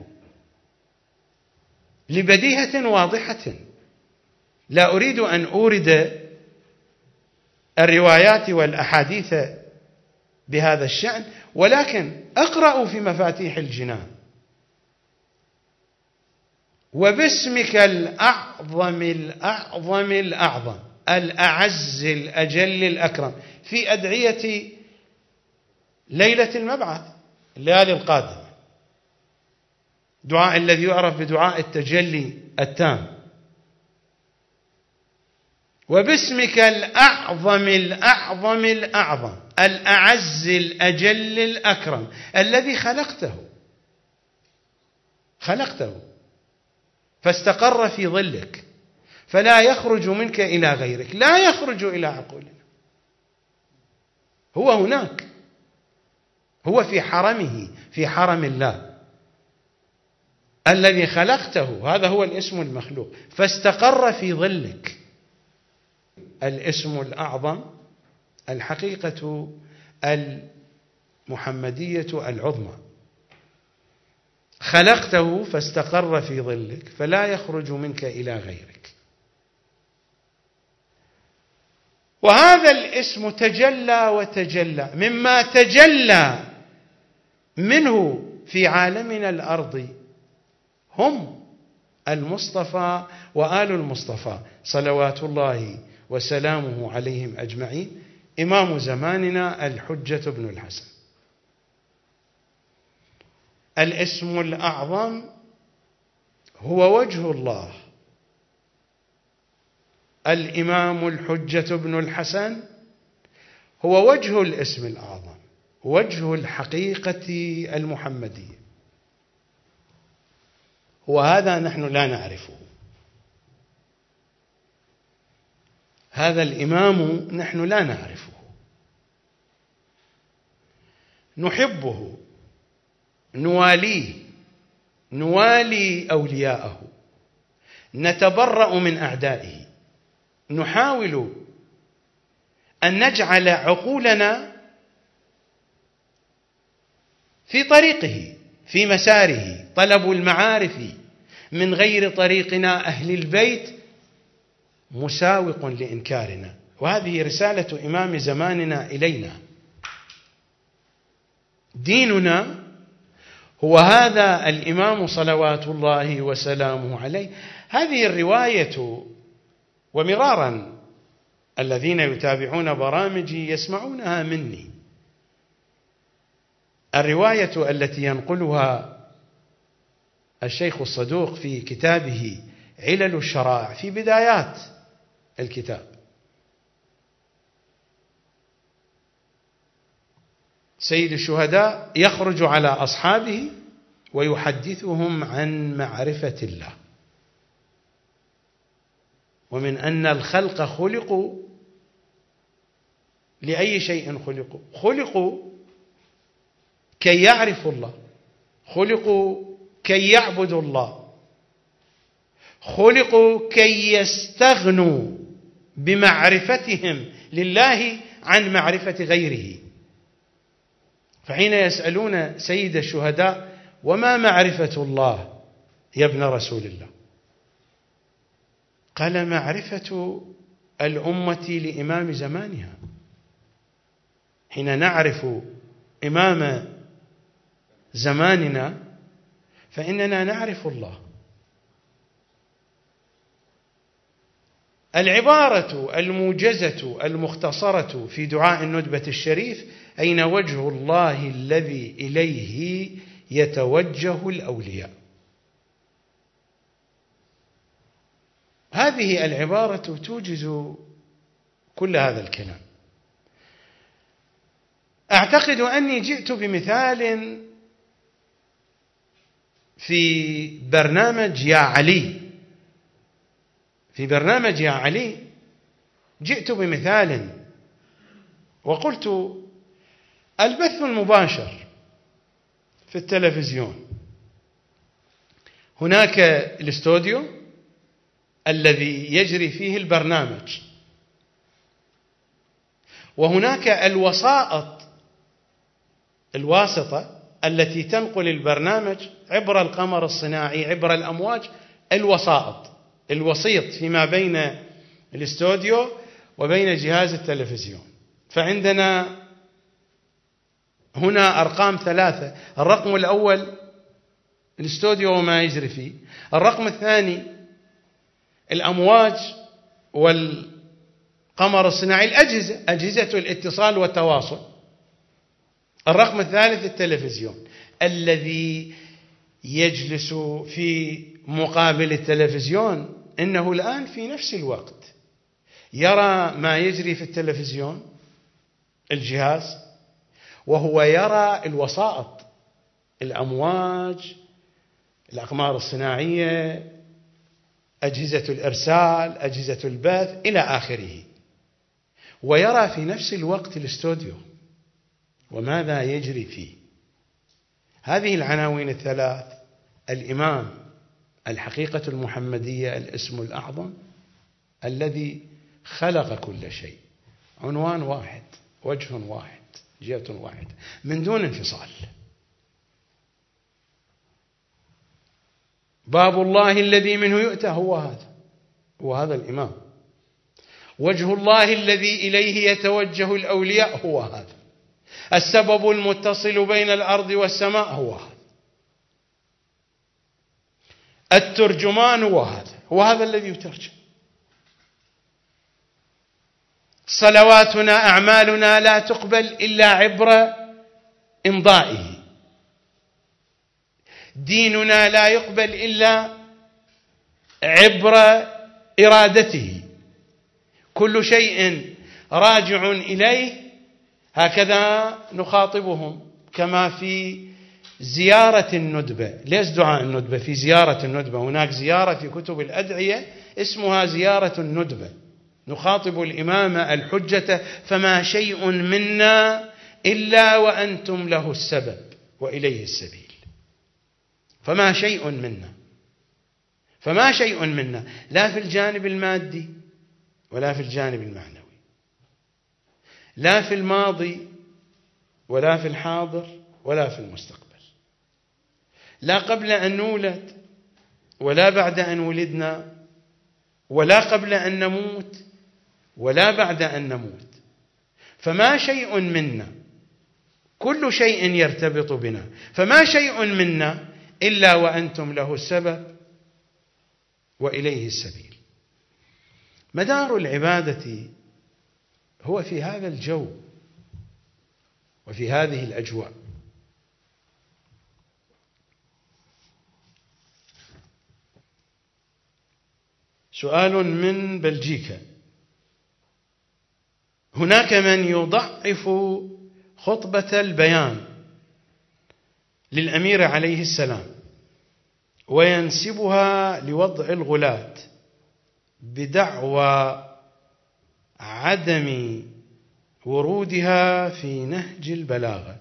لبديهة واضحة. لا أريد أن أورد الروايات والأحاديث بهذا الشأن، ولكن أقرأ في مفاتيح الجنان: وباسمك الأعظم الأعظم الأعظم الأعز الأجل الأكرم، في أدعية ليلة المبعث، الليالي القادمة، دعاء الذي يعرف بدعاء التجلي التام. وباسمك الأعظم الأعظم الأعظم الأعز الأجل الأكرم الذي خلقته فاستقر في ظلك، فلا يخرج منك إلى غيرك، لا يخرج إلى عقولنا. هو هناك، هو في حرمه، في حرم الله الذي خلقته. هذا هو الاسم المخلوق، فاستقر في ظلك. الاسم الأعظم الحقيقة المحمدية العظمى. خلقته فاستقر في ظلك، فلا يخرج منك إلى غيرك. وهذا الاسم تجلى وتجلى. مما تجلى منه في عالمنا الأرضي هم المصطفى وآل المصطفى صلوات الله وسلامه عليهم أجمعين. إمام زماننا الحجة بن الحسن. الاسم الأعظم هو وجه الله. الإمام الحجة بن الحسن هو وجه الاسم الأعظم، وجه الحقيقة المحمدية، وهذا نحن لا نعرفه. هذا الإمام نحن لا نعرفه، نحبه، نواليه، نوالي أولياءه، نتبرأ من أعدائه، نحاول أن نجعل عقولنا في طريقه، في مساره. طلب المعارف من غير طريقنا أهل البيت مساوق لإنكارنا، وهذه رسالة إمام زماننا إلينا. ديننا هو هذا الإمام صلوات الله وسلامه عليه. هذه الرواية، ومرارا الذين يتابعون برامجي يسمعونها مني، الرواية التي ينقلها الشيخ الصدوق في كتابه علل الشرائع في بدايات الكتاب، سيد الشهداء يخرج على أصحابه ويحدثهم عن معرفة الله، ومن أن الخلق خلقوا لأي شيء خلقوا؟ خلقوا كي يعرفوا الله، خلقوا كي يعبدوا الله، خلقوا كي يستغنوا بمعرفتهم لله عن معرفة غيره. فحين يسألون سيد الشهداء: وما معرفة الله يا ابن رسول الله؟ قال: معرفة الأمة لإمام زمانها. حين نعرف إمام زماننا فإننا نعرف الله. العبارة الموجزة المختصرة في دعاء الندبة الشريف: أين وجه الله الذي إليه يتوجه الأولياء. هذه العبارة توجز كل هذا الكلام. أعتقد أني جئت بمثال في برنامج يا علي. في برنامج يا علي جئت بمثال وقلت: البث المباشر في التلفزيون، هناك الاستوديو الذي يجري فيه البرنامج، وهناك الواسطة التي تنقل البرنامج عبر القمر الصناعي، عبر الأمواج، الوسيط فيما بين الاستوديو وبين جهاز التلفزيون. فعندنا هنا أرقام 3: الرقم الأول الاستوديو وما يجري فيه، الرقم الثاني الأمواج والقمر الصناعي، أجهزة الاتصال والتواصل، الرقم الثالث التلفزيون الذي يجلس في مقابل التلفزيون. إنه الآن في نفس الوقت يرى ما يجري في التلفزيون الجهاز، وهو يرى الوسائط، الأمواج، الأقمار الصناعية، أجهزة الإرسال، أجهزة البث إلى آخره، ويرى في نفس الوقت الاستوديو وماذا يجري فيه. هذه العناوين الثلاث: الإمام، الحقيقة المحمدية، الاسم الأعظم الذي خلق كل شيء، عنوان واحد، وجه واحد، جهة واحدة، من دون انفصال. باب الله الذي منه يؤتى هو هذا الإمام. وجه الله الذي إليه يتوجه الأولياء هو هذا. السبب المتصل بين الأرض والسماء هو هذا. الترجمان هو هذا الذي يترجم. صلواتنا أعمالنا لا تقبل إلا عبر إمضائه، ديننا لا يقبل إلا عبر إرادته، كل شيء راجع إليه. هكذا نخاطبهم كما في زيارة الندبة. ليش دعاء الندبة؟ في زيارة الندبة هناك زيارة في كتب الأدعية اسمها زيارة الندبة، نخاطب الإمام الحجة: فما شيء منا إلا وأنتم له السبب وإليه السبيل. فما شيء منا لا في الجانب المادي ولا في الجانب المعنوي، لا في الماضي ولا في الحاضر ولا في المستقبل، لا قبل أن نولد ولا بعد أن ولدنا، ولا قبل أن نموت ولا بعد أن نموت. فما شيء منا، كل شيء يرتبط بنا، فما شيء منا إلا وأنتم له السبب وإليه السبيل. مدار العبادة هو في هذا الجو وفي هذه الأجواء. سؤال من بلجيكا: هناك من يضعف خطبة البيان للأمير عليه السلام وينسبها لوضع الغلاة بدعوى عدم ورودها في نهج البلاغة،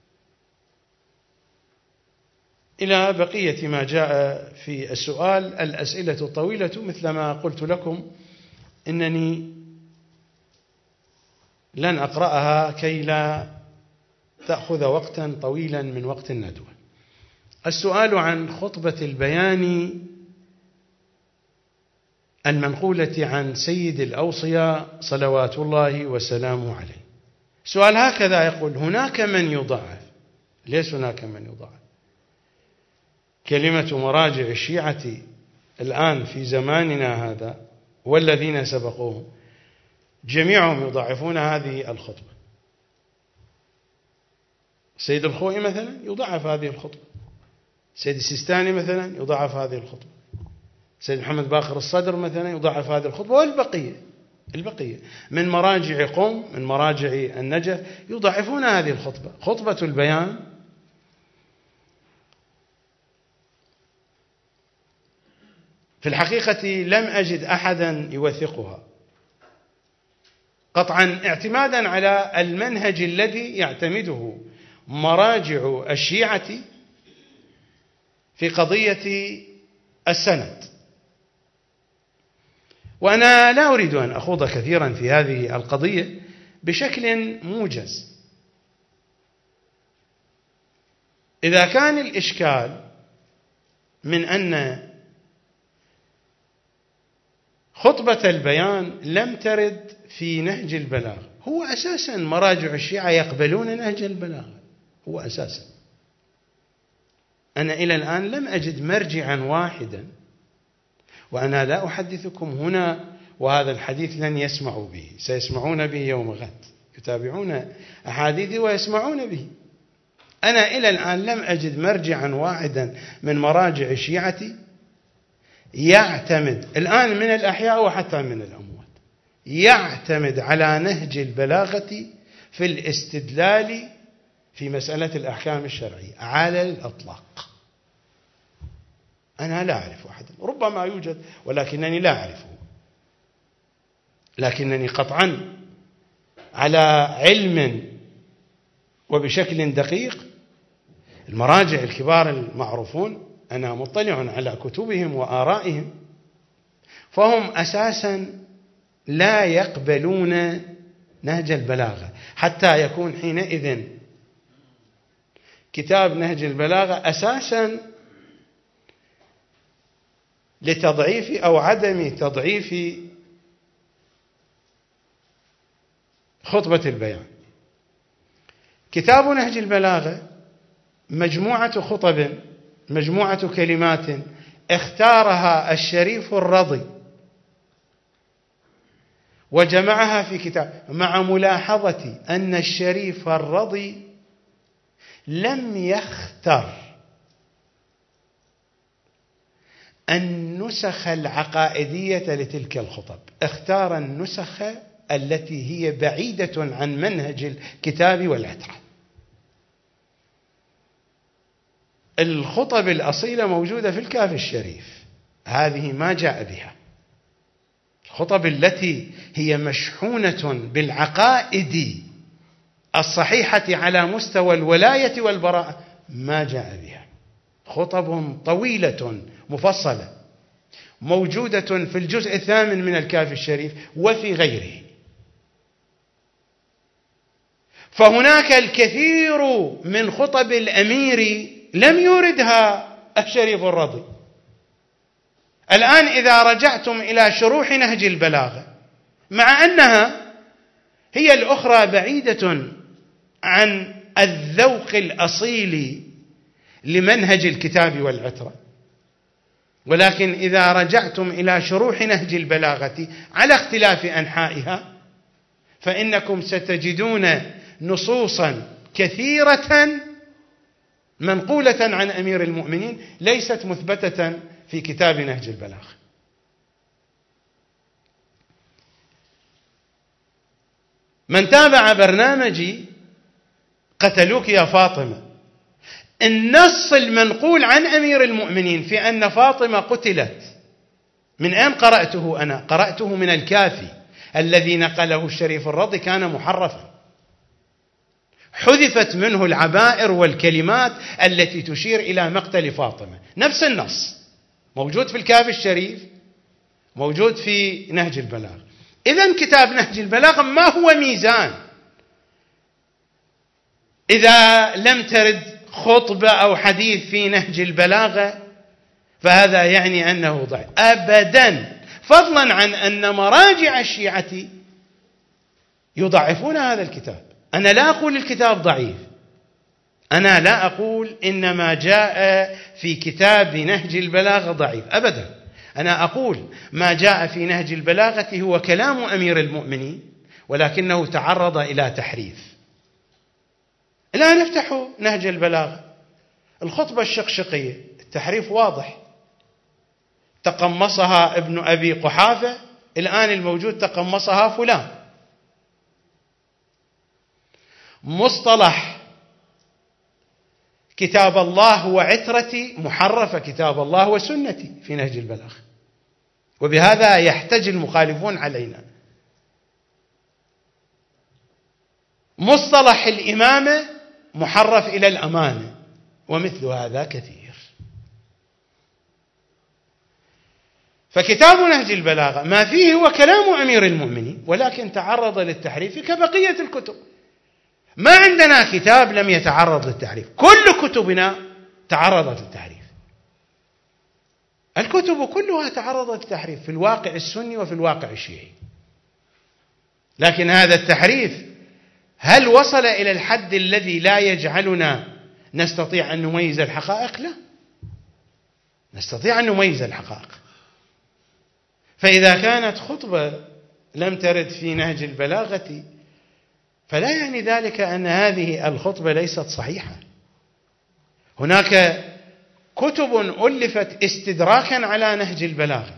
إلى بقية ما جاء في السؤال. الأسئلة طويلة، مثل ما قلت لكم إنني لن أقرأها كي لا تأخذ وقتا طويلا من وقت الندوة. السؤال عن خطبة البيان المنقولة عن سيد الأوصياء صلوات الله وسلامه عليه. سؤال هكذا يقول: هناك من يضعف. ليش هناك من يضعف؟ كلمة مراجع الشيعة الآن في زماننا هذا والذين سبقوهم جميعهم يضعفون هذه الخطبة. سيد الخوئي مثلا يضعف هذه الخطبة، سيد السيستاني مثلا يضعف هذه الخطبة، سيد محمد باقر الصدر مثلا يضعف هذه الخطبة، والبقية من مراجع قم، من مراجع النجف يضعفون هذه الخطبة. خطبة البيان في الحقيقة لم أجد أحدا يوثقها قطعا، اعتمادا على المنهج الذي يعتمده مراجع الشيعة في قضية السند. وأنا لا أريد أن أخوض كثيرا في هذه القضية بشكل موجز. إذا كان الإشكال من أن خطبة البيان لم ترد في نهج البلاغة، هو أساسا مراجع الشيعة يقبلون نهج البلاغة، هو أساسا. أنا إلى الآن لم أجد مرجعا واحدا، وأنا لا أحدثكم هنا وهذا الحديث لن يسمعوا به، سيسمعون به يوم غد، يتابعون أحاديثي ويسمعون به. أنا إلى الآن لم أجد مرجعا واحدا من مراجع الشيعة يعتمد الآن من الأحياء وحتى من الأموات يعتمد على نهج البلاغة في الاستدلال في مسألة الأحكام الشرعية على الإطلاق. أنا لا أعرف أحدا، ربما يوجد ولكنني لا أعرفه، لكنني قطعا على علم وبشكل دقيق المراجع الكبار المعروفون، أنا مطلع على كتبهم وآرائهم، فهم أساسا لا يقبلون نهج البلاغة، حتى يكون حينئذ كتاب نهج البلاغة أساسا لتضعيف أو عدم تضعيف خطبة البيان. كتاب نهج البلاغة مجموعة خطب، مجموعة كلمات اختارها الشريف الرضي وجمعها في كتاب، مع ملاحظة أن الشريف الرضي لم يختر النسخ العقائدية لتلك الخطب، اختار النسخ التي هي بعيدة عن منهج الكتاب والعترة. الخطب الأصيلة موجودة في الكافي الشريف، هذه ما جاء بها. الخطب التي هي مشحونة بالعقائد الصحيحة على مستوى الولاية والبراءة ما جاء بها. خطب طويلة مفصلة موجودة في الجزء 8 من الكافي الشريف وفي غيره. فهناك الكثير من خطب الأمير لم يوردها الشريف الرضي. الآن إذا رجعتم إلى شروح نهج البلاغة، مع أنها هي الأخرى بعيدة عن الذوق الأصيل لمنهج الكتاب والعترة، ولكن إذا رجعتم إلى شروح نهج البلاغة على اختلاف أنحائها فإنكم ستجدون نصوصا كثيرة منقولة عن أمير المؤمنين ليست مثبتة في كتاب نهج البلاغة. من تابع برنامجي قتلوك يا فاطمة، النص المنقول عن أمير المؤمنين في أن فاطمة قتلت من أين قرأته أنا؟ قرأته من الكافي الذي نقله الشريف الرضي، كان محرفا، حذفت منه العبائر والكلمات التي تشير إلى مقتل فاطمة. نفس النص موجود في الكافي الشريف، موجود في نهج البلاغة. إذن كتاب نهج البلاغة ما هو ميزان إذا لم ترد خطبة أو حديث في نهج البلاغة فهذا يعني أنه ضعيف أبدا، فضلا عن أن مراجع الشيعة يضعفون هذا الكتاب. أنا لا أقول الكتاب ضعيف، أنا لا أقول إن ما جاء في كتاب نهج البلاغة ضعيف أبدا، أنا أقول ما جاء في نهج البلاغة هو كلام أمير المؤمنين ولكنه تعرض إلى تحريف. الآن نفتح نهج البلاغة، الخطبة الشقشقية التحريف واضح، تقمصها ابن أبي قحافة، الآن الموجود تقمصها فلان. مصطلح كتاب الله وعترتي محرف كتاب الله وسنتي في نهج البلاغة، وبهذا يحتج المخالفون علينا. مصطلح الإمامة محرف إلى الأمانة، ومثل هذا كثير. فكتاب نهج البلاغة ما فيه هو كلام أمير المؤمنين ولكن تعرض للتحريف كبقية الكتب. ما عندنا كتاب لم يتعرض للتحريف، كل كتبنا تعرضت للتحريف، الكتب كلها تعرضت للتحريف في الواقع السني وفي الواقع الشيعي. لكن هذا التحريف هل وصل إلى الحد الذي لا يجعلنا نستطيع أن نميز الحقائق؟ لا، نستطيع أن نميز الحقائق. فإذا كانت خطبة لم ترد في نهج البلاغة فلا يعني ذلك أن هذه الخطبة ليست صحيحة. هناك كتب ألفت استدراكا على نهج البلاغة.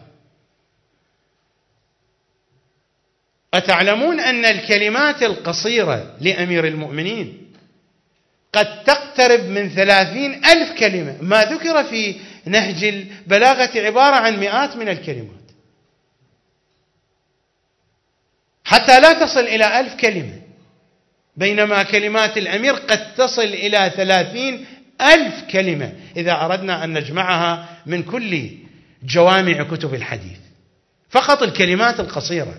أتعلمون أن الكلمات القصيرة لأمير المؤمنين قد تقترب من 30,000 كلمة، ما ذكر في نهج البلاغة عبارة عن مئات من الكلمات، حتى لا تصل إلى 1000 كلمة، بينما كلمات الأمير قد تصل إلى 30,000 كلمة إذا أردنا أن نجمعها من كل جوامع كتب الحديث، فقط الكلمات القصيرة.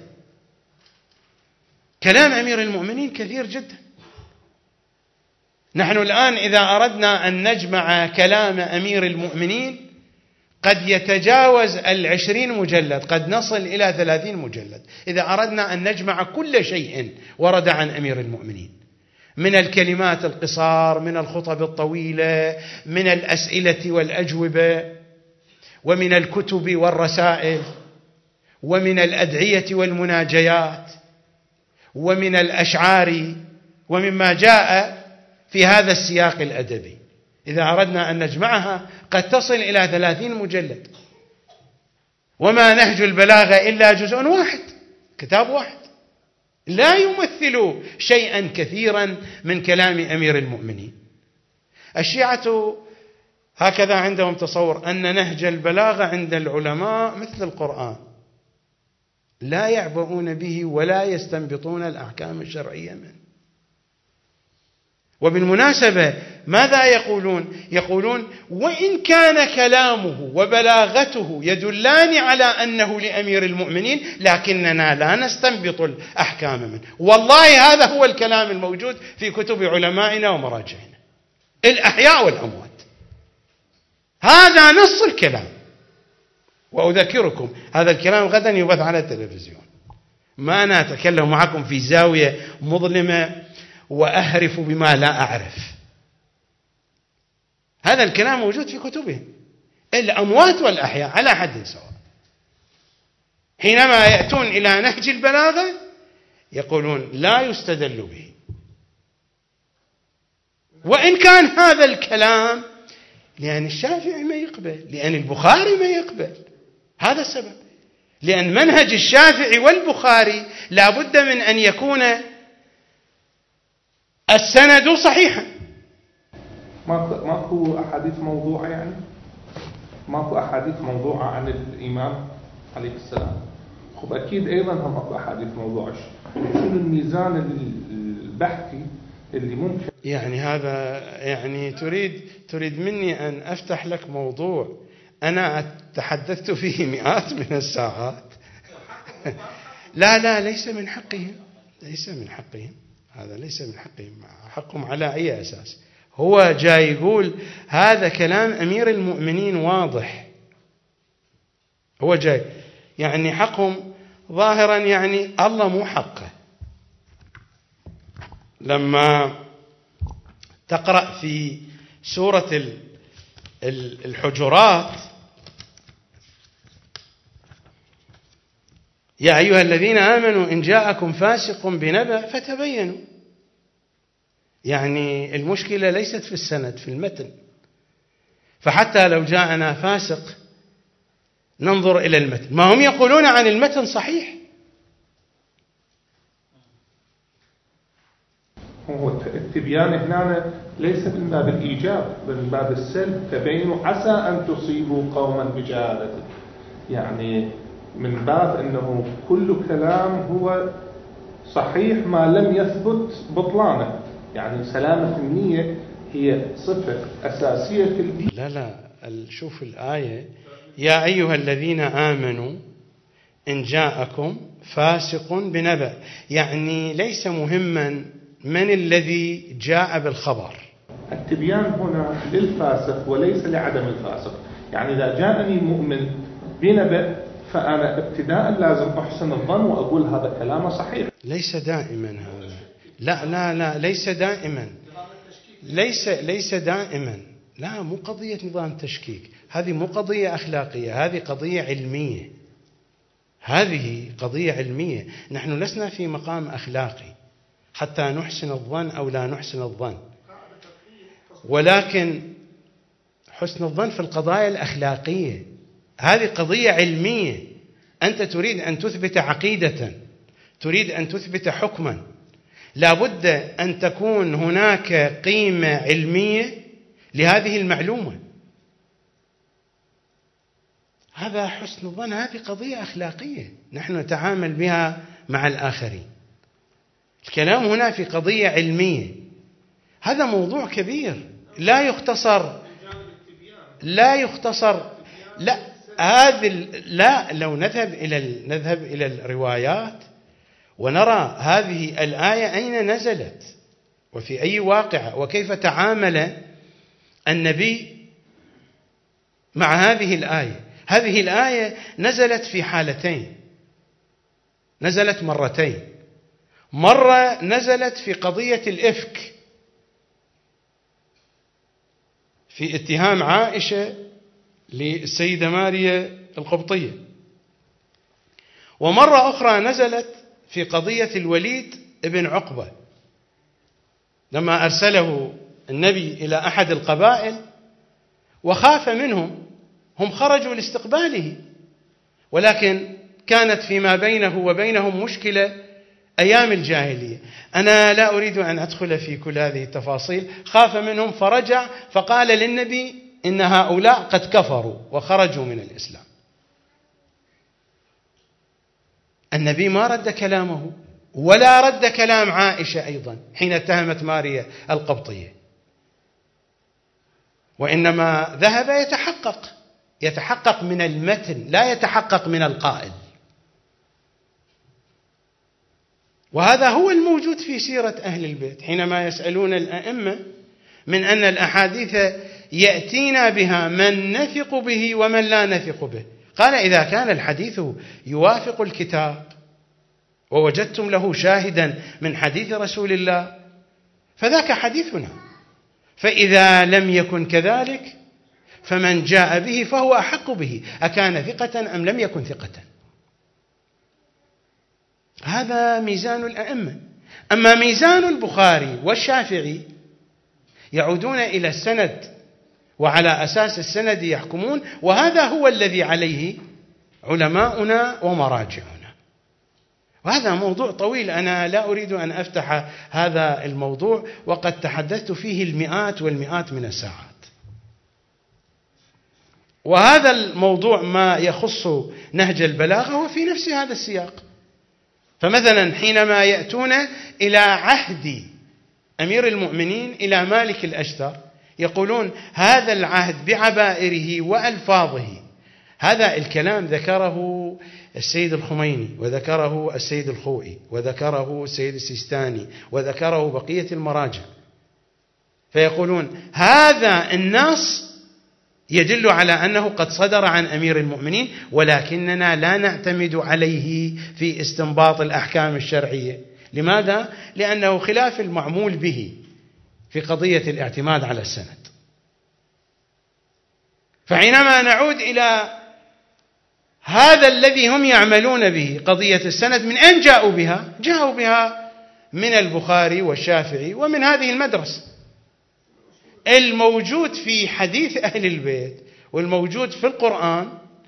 كلام أمير المؤمنين كثير جدا. نحن الآن إذا أردنا أن نجمع كلام أمير المؤمنين قد يتجاوز 20 مجلد، قد نصل إلى 30 مجلد إذا أردنا أن نجمع كل شيء ورد عن أمير المؤمنين من الكلمات القصار، من الخطب الطويلة، من الأسئلة والأجوبة. ومن الكتب والرسائل ومن الأدعية والمناجيات ومن الأشعار ومما جاء في هذا السياق الأدبي. إذا أردنا أن نجمعها قد تصل إلى 30 مجلد، وما نهج البلاغة إلا جزء واحد، كتاب واحد لا يمثل شيئا كثيرا من كلام أمير المؤمنين. الشيعة هكذا عندهم تصور أن نهج البلاغة عند العلماء مثل القرآن، لا يعبؤون به ولا يستنبطون الأحكام الشرعية منه. وبالمناسبة ماذا يقولون؟ يقولون وإن كان كلامه وبلاغته يدلان على أنه لأمير المؤمنين لكننا لا نستنبط الأحكام منه. والله هذا هو الكلام الموجود في كتب علمائنا ومراجعنا الأحياء والأموات، هذا نص الكلام. وأذكركم هذا الكلام غدا يبث على التلفزيون، ما أنا أتكلم معكم في زاوية مظلمة وأهرف بما لا أعرف، هذا الكلام موجود في كتبهم الأموات والأحياء على حد سواء. حينما يأتون إلى نهج البلاغة يقولون لا يستدل به، وإن كان هذا الكلام لأن الشافعي ما يقبل، لأن البخاري ما يقبل، هذا السبب، لأن منهج الشافعي والبخاري لا بد من أن يكون السند صحيحا. ماكو أحاديث موضوعة، يعني ماكو أحاديث موضوعة عن الإمام عليه السلام. خب أكيد أيضا هم ماكو أحاديث موضوعة. شنو الميزان البحثي اللي ممكن يعني هذا يعني تريد مني أن أفتح لك موضوع أنا تحدثت فيه مئات من الساعات؟ لا ليس من حقهم، ليس من حقهم، هذا ليس من حقهم. حقهم على أي أساس؟ هو جاي يقول هذا كلام أمير المؤمنين واضح، هو جاي يعني حقهم ظاهرا، يعني الله مو حقه. لما تقرأ في سورة الحجرات يا أيها الذين آمنوا إن جاءكم فاسق بنبأ فتبينوا، يعني المشكلة ليست في السند، في المتن. فحتى لو جاءنا فاسق ننظر إلى المتن، ما هم يقولون عن المتن صحيح. هو التبيان هنا ليس من باب الإيجاب بل من باب السلب، تبينوا عسى أن تصيبوا قوما بجهالة، يعني من باب أنه كل كلام هو صحيح ما لم يثبت بطلانه، يعني سلامة النية هي صفة أساسية في الدين. لا شوف الآية يا أيها الذين آمنوا إن جاءكم فاسق بنبأ، يعني ليس مهما من الذي جاء بالخبر. التبيان هنا للفاسق وليس لعدم الفاسق، يعني إذا جاءني مؤمن بنبأ فأنا ابتداء لازم أحسن الظن وأقول هذا كلامه صحيح. ليس دائما هذا، لا ليس دائما، ليس دائما، لا مو قضية نظام تشكيك، هذه مو قضية أخلاقية، هذه قضية علمية، هذه قضية علمية. نحن لسنا في مقام أخلاقي حتى نحسن الظن أو لا نحسن الظن، ولكن حسن الظن في القضايا الأخلاقية، هذه قضية علمية. أنت تريد أن تثبت عقيدة، تريد أن تثبت حكما، لابد أن تكون هناك قيمة علمية لهذه المعلومة. هذا حسن الظن، هذه قضية أخلاقية نحن نتعامل بها مع الآخرين. الكلام هنا في قضية علمية، هذا موضوع كبير لا يختصر. لو نذهب إلى الروايات ونرى هذه الآية أين نزلت وفي أي واقعة وكيف تعامل النبي مع هذه الآية. هذه الآية نزلت في حالتين، نزلت مرتين. مرة نزلت في قضية الإفك، في اتهام عائشة للسيدة ماريا القبطية. ومرة أخرى نزلت في قضية الوليد بن عقبة لما أرسله النبي إلى أحد القبائل وخاف منهم، هم خرجوا لاستقباله ولكن كانت فيما بينه وبينهم مشكلة أيام الجاهلية. أنا لا أريد أن أدخل في كل هذه التفاصيل. خاف منهم فرجع فقال للنبي إن هؤلاء قد كفروا وخرجوا من الإسلام. النبي ما رد كلامه ولا رد كلام عائشة أيضا حين اتهمت ماريا القبطية، وإنما ذهب يتحقق من المتن لا يتحقق من القائل. وهذا هو الموجود في سيرة أهل البيت حينما يسألون الأئمة من أن الأحاديث يأتينا بها من نثق به ومن لا نثق به. قال إذا كان الحديث يوافق الكتاب ووجدتم له شاهدا من حديث رسول الله فذاك حديثنا، فإذا لم يكن كذلك فمن جاء به فهو أحق به أكان ثقة أم لم يكن ثقة. هذا ميزان الأئمة. أما ميزان البخاري والشافعي يعودون إلى السند وعلى أساس السند يحكمون، وهذا هو الذي عليه علماؤنا ومراجعنا. وهذا موضوع طويل، أنا لا أريد أن أفتح هذا الموضوع وقد تحدثت فيه المئات والمئات من الساعات. وهذا الموضوع ما يخص نهج البلاغة هو في نفس هذا السياق. فمثلا حينما يأتون إلى عهد أمير المؤمنين إلى مالك الأشتر يقولون هذا العهد بعبائره وألفاظه، هذا الكلام ذكره السيد الخميني وذكره السيد الخوئي وذكره السيد السيستاني وذكره بقية المراجع، فيقولون هذا النص يدل على أنه قد صدر عن أمير المؤمنين، ولكننا لا نعتمد عليه في استنباط الأحكام الشرعية. لماذا؟ لأنه خلاف المعمول به في قضية الاعتماد على السند. فحينما نعود إلى هذا الذي هم يعملون به قضية السند، من أين جاءوا بها؟ جاءوا بها من البخاري والشافعي ومن هذه المدرسة. الموجود في حديث أهل البيت والموجود في القرآن،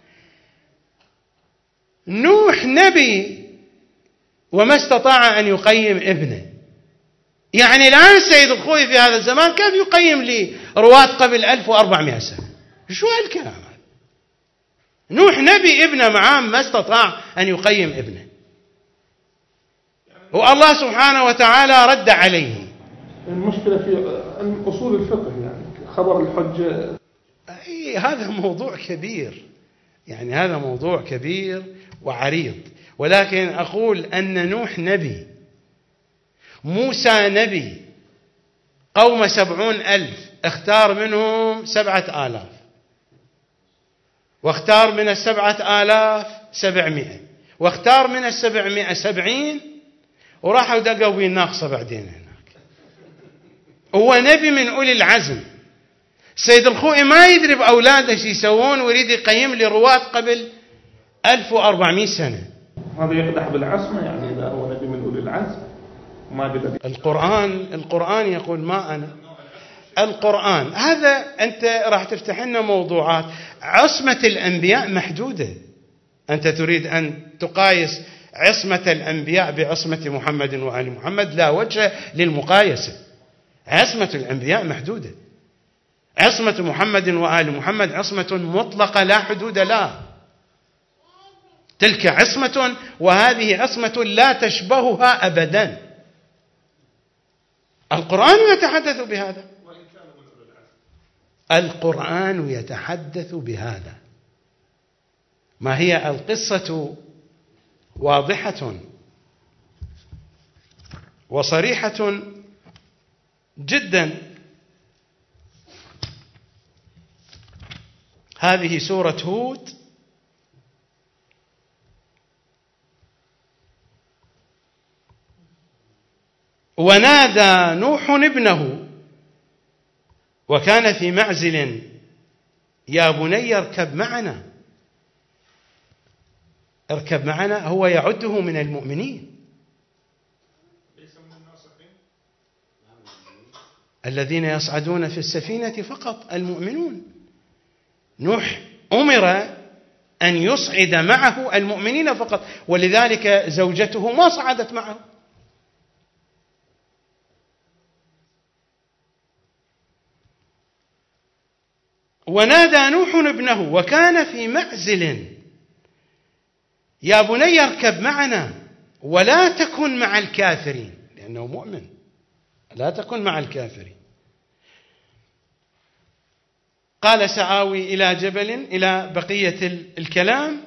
نوح نبي وما استطاع أن يقيم ابنه. يعني الآن السيد الخوئي في هذا الزمان كيف يقيم لي رواة قبل 1400 سنة؟ شو هالكلام هذا؟ نوح نبي ابنه معاه ما استطاع أن يقيم ابنه، والله سبحانه وتعالى رد عليه. المشكلة في أصول الفقه، يعني خبر الحجة. هذا موضوع كبير، يعني هذا موضوع كبير وعريض. ولكن أقول أن نوح نبي، موسى نبي، قوم 70,000 اختار منهم 7,000 واختار من 7,000 700 واختار من 700 70 وراحوا دقوا بين ناقصة بعدين هناك. هو نبي من أولي العزم. السيد الخوئي ما يدري بأولاده شو يسوون ويريد يقيم لي رواة قبل 1400 سنة. هذا يقدح بالعصمة، يعني إذا هو نبي من أولي العزم ما قدر. القرآن يقول ما أنا القرآن. هذا أنت راح تفتح لنا موضوعات. عصمة الأنبياء محدودة. أنت تريد أن تقايس عصمة الأنبياء بعصمة محمد وآل محمد، لا وجه للمقايسة. عصمة الأنبياء محدودة. عصمة محمد وآل محمد عصمة مطلقة لا حدود لها. تلك عصمة وهذه عصمة لا تشبهها أبدا. القرآن يتحدث بهذا. القرآن يتحدث بهذا. ما هي القصة واضحة وصريحة جدا. هذه سورة هود، ونادى نوح ابنه وكان في معزل يا بني اركب معنا. اركب معنا هو يعده من المؤمنين الذين يصعدون في السفينة فقط المؤمنون. نوح أمر أن يصعد معه المؤمنين فقط، ولذلك زوجته ما صعدت معه. ونادى نوح ابنه وكان في معزل يا بني اركب معنا ولا تكن مع الكافرين، لأنه مؤمن، لا تكن مع الكافرين. قال سآوي إلى جبل، إلى بقية الكلام.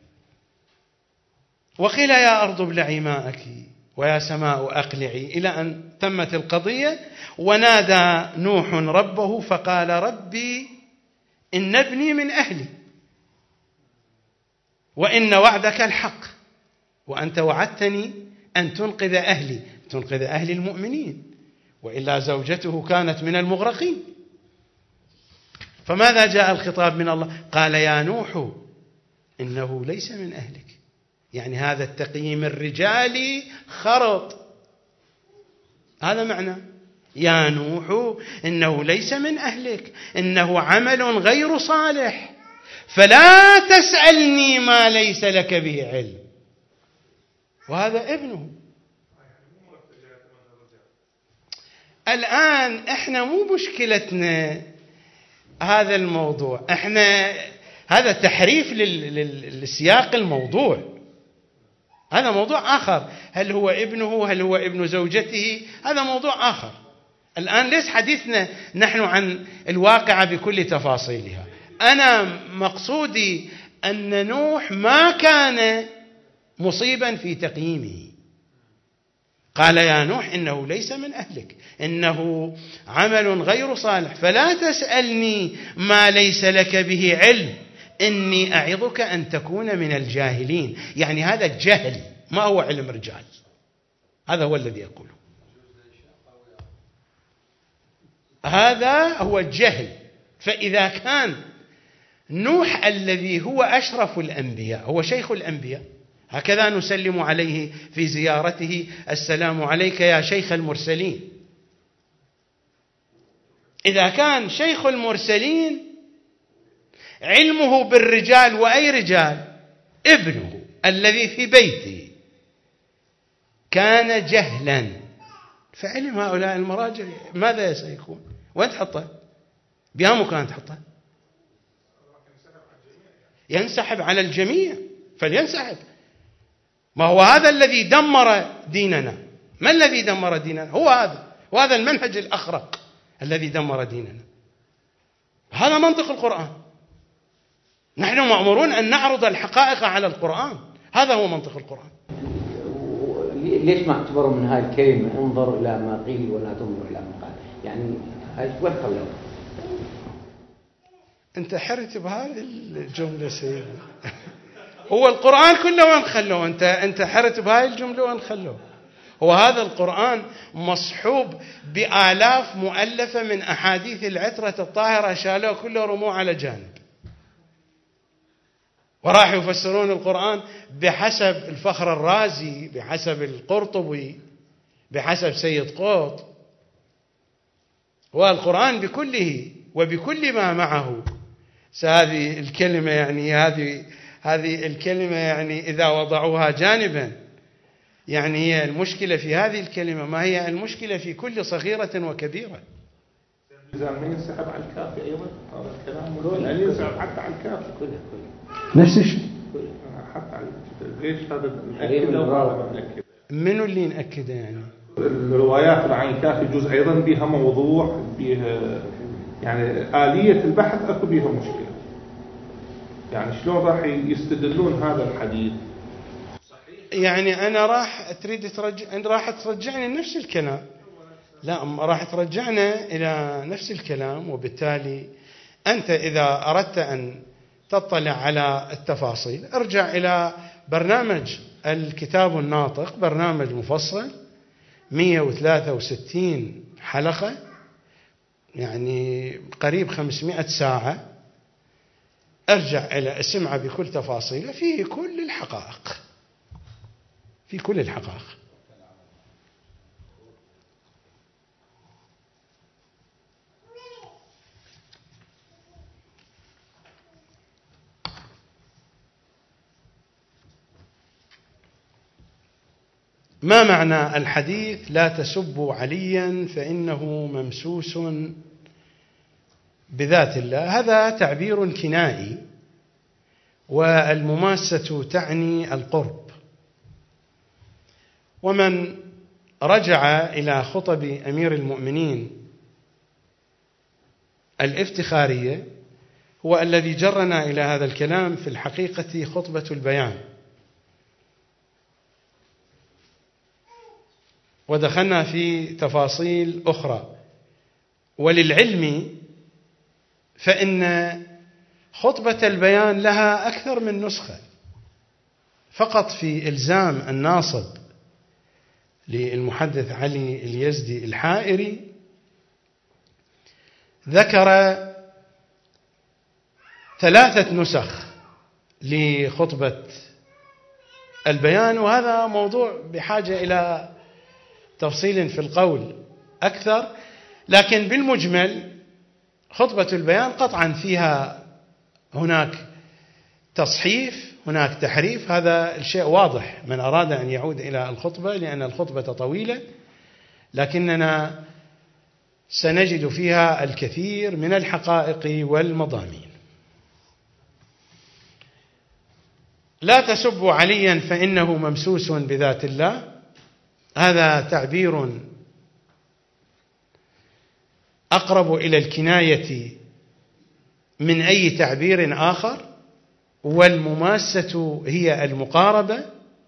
وقيل يا أرض ابلعي ماءك ويا سماء أقلعي، إلى أن تمت القضية. ونادى نوح ربه فقال ربي إن ابني من أهلي وإن وعدك الحق وأنت وعدتني أن تنقذ أهلي، تنقذ أهل المؤمنين، وإلا زوجته كانت من المغرقين. فماذا جاء الخطاب من الله؟ قال يا نوح إنه ليس من أهلك، يعني هذا التقييم الرجالي خرط. هذا معنى يا نوح إنه ليس من أهلك، إنه عمل غير صالح، فلا تسألني ما ليس لك به علم. وهذا ابنه. الآن احنا مو مشكلتنا هذا الموضوع، احنا هذا تحريف للسياق الموضوع، هذا موضوع آخر. هل هو ابنه؟ هل هو ابن زوجته؟ هذا موضوع آخر. الآن ليس حديثنا نحن عن الواقعة بكل تفاصيلها. أنا مقصودي أن نوح ما كان مصيبا في تقييمه. قال يا نوح إنه ليس من أهلك، إنه عمل غير صالح، فلا تسألني ما ليس لك به علم، إني أعظك أن تكون من الجاهلين. يعني هذا الجهل ما هو علم رجال، هذا هو الذي يقوله، هذا هو الجهل. فإذا كان نوح الذي هو أشرف الأنبياء، هو شيخ الأنبياء، هكذا نسلم عليه في زيارته: السلام عليك يا شيخ المرسلين. إذا كان شيخ المرسلين علمه بالرجال، وأي رجال؟ ابنه الذي في بيته كان جهلا، فعلم هؤلاء المراجع ماذا سيكون؟ وين تحطه؟ بها مكان تحطه؟ ينسحب على الجميع، فلينسحب. ما هو هذا الذي دمر ديننا. ما الذي دمر ديننا؟ هو هذا، وهذا المنهج الأخرق الذي دمر ديننا. هذا منطق القرآن. نحن مأمورون أن نعرض الحقائق على القرآن، هذا هو منطق القرآن. ليش ما اعتبروا من هاي الكلمة انظر إلى ما قيل ولا تنظر إلى ما قال؟ يعني وين خلوه؟ أنت حرت بهذه الجملة سيدي. هو القرآن كله وين خلوه؟ أنت حرت بهاي الجملة وين خلوه؟ هو هذا القرآن مصحوب بآلاف مؤلفة من أحاديث العترة الطاهرة، شالوه كله رموه على جانب، وراح يفسرون القرآن بحسب الفخر الرازي، بحسب القرطبي، بحسب سيد قطب. والقرآن بكله وبكل ما معه. هذه الكلمة يعني هذه الكلمة يعني إذا وضعوها جانبا، يعني هي المشكلة في هذه الكلمة، ما هي المشكلة في كل صغيرة وكبيرة. من ينسحب على الكافي أيضا هذا الكلام، يعني ينسحب حتى على الكافي كله نفس الشيء. حتى على ليش هذا نأكد وهذا نأكد؟ منو اللي نأكده يعني؟ الروايات عن الكافي جزء أيضا بها موضوع، بها يعني آلية البحث أكو بها مشكلة. يعني شلون راح يستدلون هذا الحديث؟ يعني أنا راح ترجعني لنفس الكلام. لا، راح ترجعنا إلى نفس الكلام. وبالتالي أنت إذا أردت أن تطلع على التفاصيل ارجع إلى برنامج الكتاب الناطق، برنامج مفصل 163 حلقة، يعني قريب 500 ساعة، أرجع إلى اسمعه بكل تفاصيله، فيه كل الحقائق، في كل الحقائق. ما معنى الحديث لا تسبوا عليا فإنه ممسوس بذات الله؟ هذا تعبير كنائي، والمماسة تعني القرب. ومن رجع إلى خطب أمير المؤمنين الافتخارية هو الذي جرنا إلى هذا الكلام في الحقيقة خطبة البيان، ودخلنا في تفاصيل أخرى. وللعلم فإن خطبة البيان لها أكثر من نسخة، فقط في إلزام الناصب للمحدث علي اليزدي الحائري ذكر 3 نسخ لخطبة البيان، وهذا موضوع بحاجة إلى تفصيل في القول أكثر. لكن بالمجمل خطبة البيان قطعا فيها هناك تصحيف، هناك تحريف، هذا الشيء واضح من أراد أن يعود إلى الخطبة، لأن الخطبة طويلة، لكننا سنجد فيها الكثير من الحقائق والمضامين. لا تسبوا عليا فإنه ممسوس بذات الله، هذا تعبير أقرب إلى الكناية من أي تعبير آخر، والمماسة هي المقاربة.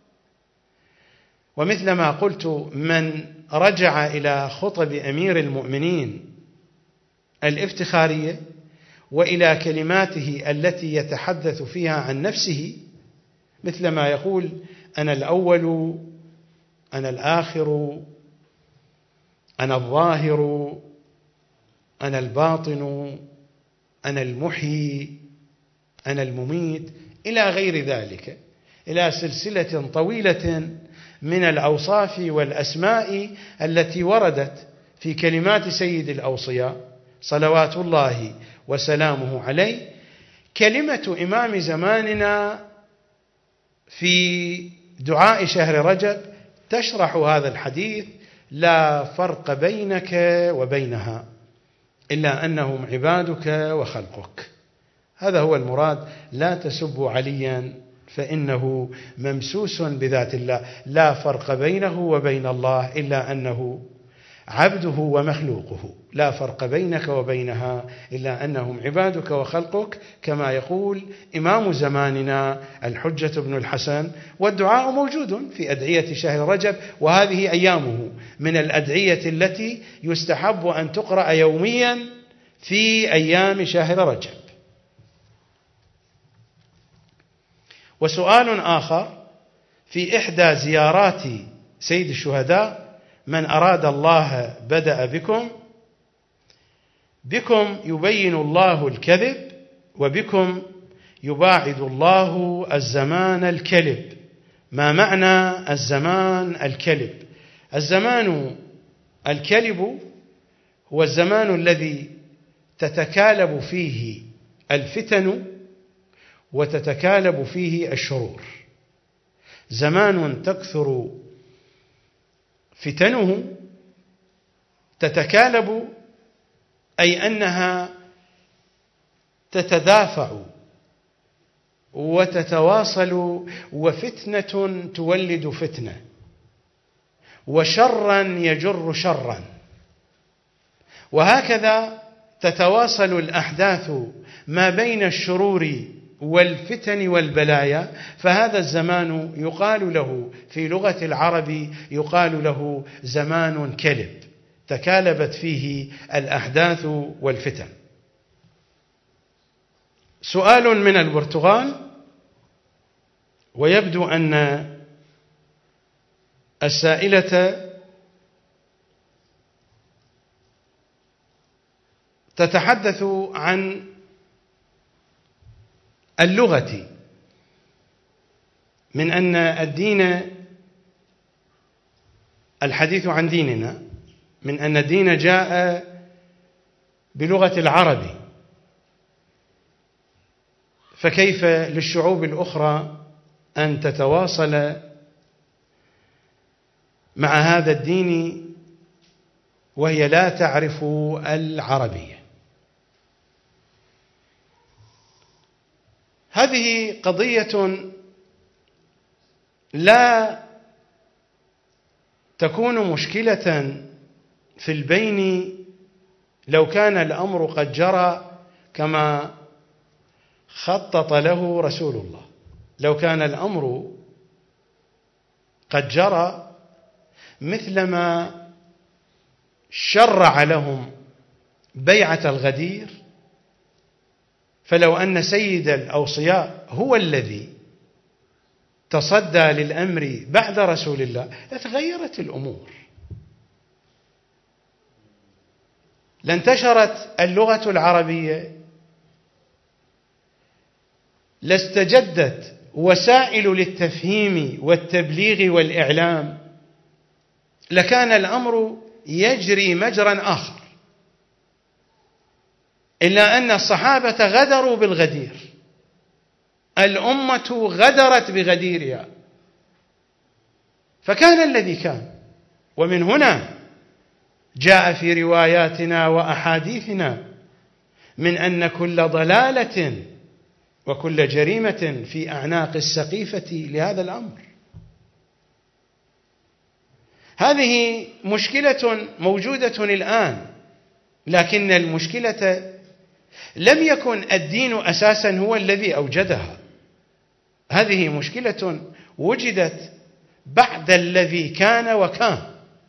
ومثل ما قلت، من رجع إلى خطب أمير المؤمنين الافتخارية وإلى كلماته التي يتحدث فيها عن نفسه، مثل ما يقول: أنا الأول، أنا الآخر، أنا الظاهر، أنا الباطن، أنا المحيي، أنا المميت، إلى غير ذلك، إلى سلسلة طويلة من الأوصاف والأسماء التي وردت في كلمات سيد الأوصياء صلوات الله وسلامه عليه. كلمة إمام زماننا في دعاء شهر رجب تشرح هذا الحديث: لا فرق بينك وبينها إلا أنهم عبادك وخلقك. هذا هو المراد. لا تسبوا عليا فإنه ممسوس بذات الله، لا فرق بينه وبين الله إلا أنه عبده ومخلوقه، لا فرق بينك وبينها إلا أنهم عبادك وخلقك، كما يقول إمام زماننا الحجة بن الحسن. والدعاء موجود في أدعية شهر رجب، وهذه أيامه من الأدعية التي يستحب أن تقرأ يوميا في أيام شهر رجب. وسؤال آخر: في إحدى زيارات سيد الشهداء: من أراد الله بدأ بكم يبين الله الكذب، وبكم يباعد الله الزمان الكلب. ما معنى الزمان الكلب؟ الزمان الكلب هو الزمان الذي تتكالب فيه الفتن وتتكالب فيه الشرور، زمان تكثر فتنه، تتكالب أي أنها تتدافع وتتواصل، وفتنة تولد فتنة، وشرا يجر شرا، وهكذا تتواصل الأحداث ما بين الشرور والفتن والبلايا. فهذا الزمان يقال له في لغة العرب، يقال له زمان كلب، تكالبت فيه الأحداث والفتن. سؤال من البرتغال، ويبدو أن السائلة تتحدث عن اللغة، من أن الدين، الحديث عن ديننا، من أن الدين جاء بلغة العرب، فكيف للشعوب الأخرى أن تتواصل مع هذا الدين وهي لا تعرف العربية؟ هذه قضية لا تكون مشكلة في البين لو كان الأمر قد جرى كما خطط له رسول الله. لو كان الأمر قد جرى مثلما شرع لهم بيعة الغدير، فلو أن سيد الأوصياء هو الذي تصدى للأمر بعد رسول الله لتغيرت الأمور، لانتشرت اللغة العربية، لاستجدت وسائل للتفهيم والتبليغ والإعلام، لكان الأمر يجري مجرا آخر. إلا أن الصحابة غدروا بالغدير، الأمة غدرت بغديرها، فكان الذي كان. ومن هنا جاء في رواياتنا وأحاديثنا من أن كل ضلالة وكل جريمة في أعناق السقيفة لهذا الأمر. هذه مشكلة موجودة الآن، لكن المشكلة لم يكن الدين أساسا هو الذي أوجدها، هذه مشكلة وجدت بعد الذي كان وكان.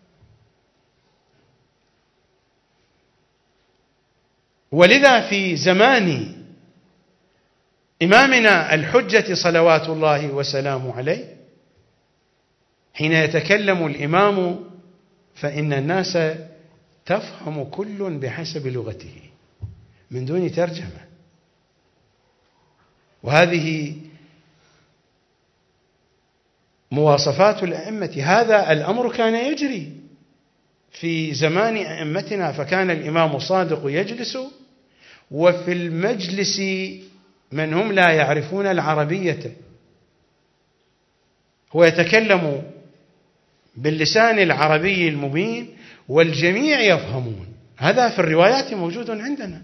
ولذا في زمان إمامنا الحجة صلوات الله وسلامه عليه، حين يتكلم الإمام فإن الناس تفهم كل بحسب لغته من دون ترجمة، وهذه مواصفات الأئمة. هذا الأمر كان يجري في زمان أئمتنا، فكان الإمام الصادق يجلس وفي المجلس من هم لا يعرفون العربية، هو يتكلم باللسان العربي المبين والجميع يفهمون. هذا في الروايات موجود عندنا.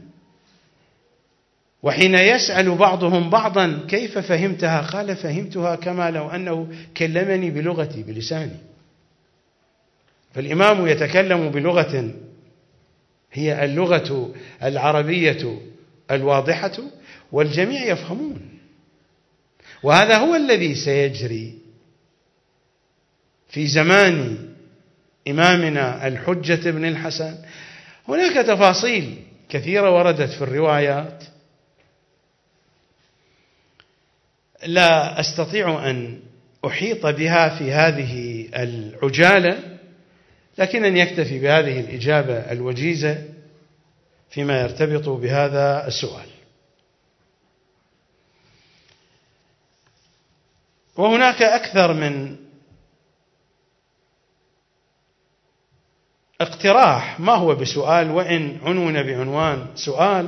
وحين يسأل بعضهم بعضا كيف فهمتها، قال فهمتها كما لو أنه كلمني بلغتي بلساني. فالإمام يتكلم بلغة هي اللغة العربية الواضحة والجميع يفهمون، وهذا هو الذي سيجري في زمان إمامنا الحجة بن الحسن. هناك تفاصيل كثيرة وردت في الروايات لا أستطيع أن أحيط بها في هذه العجالة، لكنني أكتفي بهذه الإجابة الوجيزة فيما يرتبط بهذا السؤال. وهناك أكثر من اقتراح، ما هو بسؤال وإن عنون بعنوان سؤال،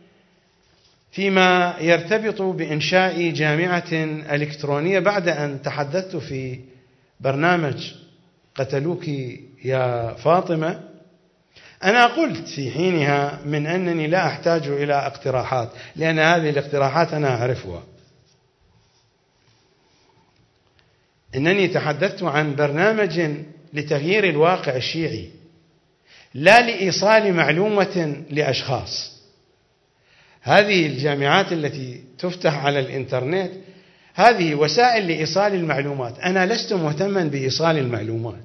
فيما يرتبط بإنشاء جامعة إلكترونية. بعد أن تحدثت في برنامج قتلوك يا فاطمة، أنا قلت في حينها من أنني لا أحتاج إلى اقتراحات، لأن هذه الاقتراحات أنا أعرفها. إنني تحدثت عن برنامج لتغيير الواقع الشيعي، لا لإيصال معلومة لأشخاص. هذه الجامعات التي تفتح على الإنترنت هذه وسائل لإيصال المعلومات، أنا لست مهتما بإيصال المعلومات،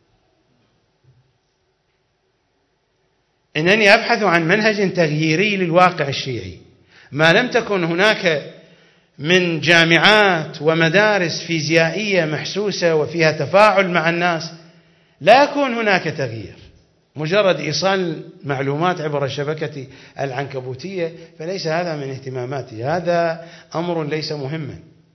إنني أبحث عن منهج تغييري للواقع الشيعي. ما لم تكن هناك من جامعات ومدارس فيزيائية محسوسة وفيها تفاعل مع الناس لا يكون هناك تغيير. مجرد إيصال معلومات عبر الشبكة العنكبوتية، فليس هذا من اهتماماتي، هذا أمر ليس مهما.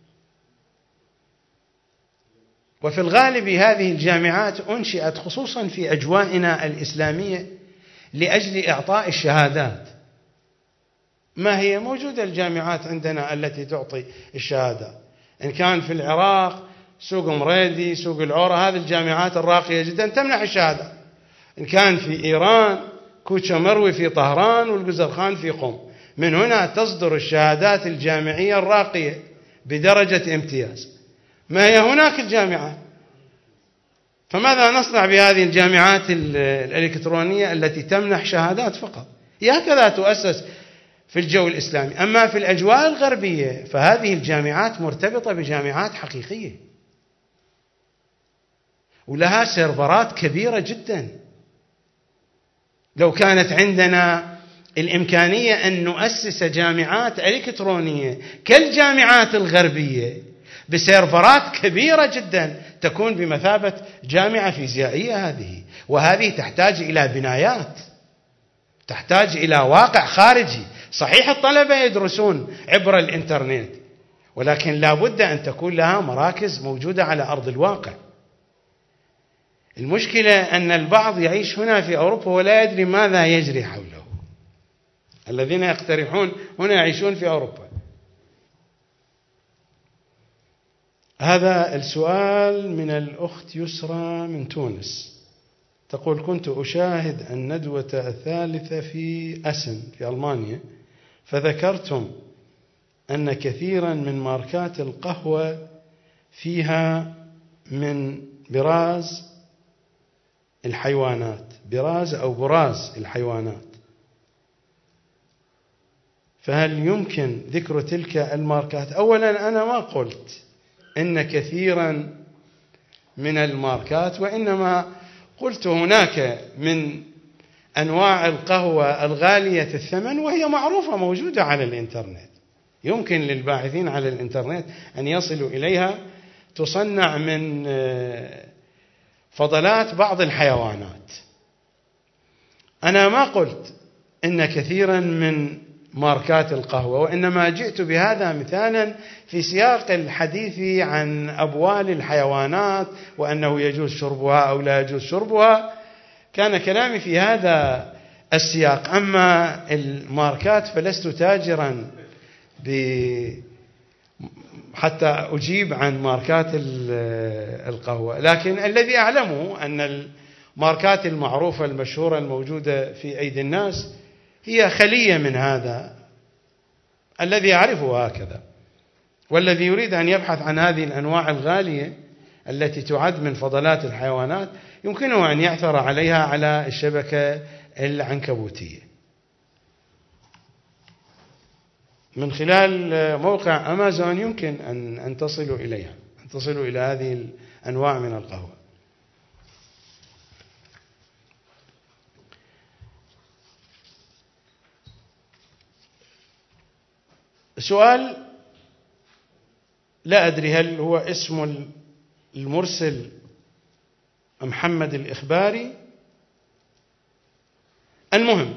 وفي الغالب هذه الجامعات أنشئت خصوصا في أجوائنا الإسلامية لأجل إعطاء الشهادات. ما هي موجودة الجامعات عندنا التي تعطي الشهادة، إن كان في العراق سوق مريدي، سوق العورة، هذه الجامعات الراقية جدا تمنح الشهادة. إن كان في إيران كوتشا مروي في طهران والجزرخان في قم، من هنا تصدر الشهادات الجامعية الراقية بدرجة امتياز. ما هي هناك الجامعة، فماذا نصنع بهذه الجامعات الإلكترونية التي تمنح شهادات فقط؟ هكذا تؤسس في الجو الإسلامي. أما في الأجواء الغربية فهذه الجامعات مرتبطة بجامعات حقيقية ولها سيرفرات كبيرة جدا. لو كانت عندنا الإمكانية أن نؤسس جامعات إلكترونية كالجامعات الغربية بسيرفرات كبيرة جدا تكون بمثابة جامعة فيزيائية هذه، وهذه تحتاج إلى بنايات، تحتاج إلى واقع خارجي. صحيح الطلبة يدرسون عبر الإنترنت، ولكن لا بد أن تكون لها مراكز موجودة على أرض الواقع. المشكلة أن البعض يعيش هنا في أوروبا ولا يدري ماذا يجري حوله. الذين يقترحون هنا يعيشون في أوروبا. هذا السؤال من الأخت يسرى من تونس، تقول: كنت أشاهد الندوة الثالثة في أسن في ألمانيا، فذكرتم أن كثيرا من ماركات القهوة فيها من براز الحيوانات، براز أو براز الحيوانات، فهل يمكن ذكر تلك الماركات؟ أولا أنا ما قلت إن كثيرا من الماركات، وإنما قلت هناك من أنواع القهوة الغالية الثمن وهي معروفة موجودة على الإنترنت، يمكن للباحثين على الإنترنت أن يصلوا إليها، تصنع من فضلات بعض الحيوانات. أنا ما قلت إن كثيرا من ماركات القهوة، وإنما جئت بهذا مثالا في سياق الحديث عن أبوال الحيوانات وأنه يجوز شربها أو لا يجوز شربها، كان كلامي في هذا السياق. أما الماركات فلست تاجرا حتى أجيب عن ماركات القهوة، لكن الذي أعلمه أن الماركات المعروفة المشهورة الموجودة في أيدي الناس هي خلية من هذا، الذي يعرفه هكذا. والذي يريد أن يبحث عن هذه الأنواع الغالية التي تعد من فضلات الحيوانات يمكنه أن يعثر عليها على الشبكة العنكبوتية من خلال موقع أمازون. يمكن أن تصلوا إليها، أن تصلوا إلى هذه الأنواع من القهوة. سؤال لا أدري هل هو اسم المرسل محمد الإخباري. المهم،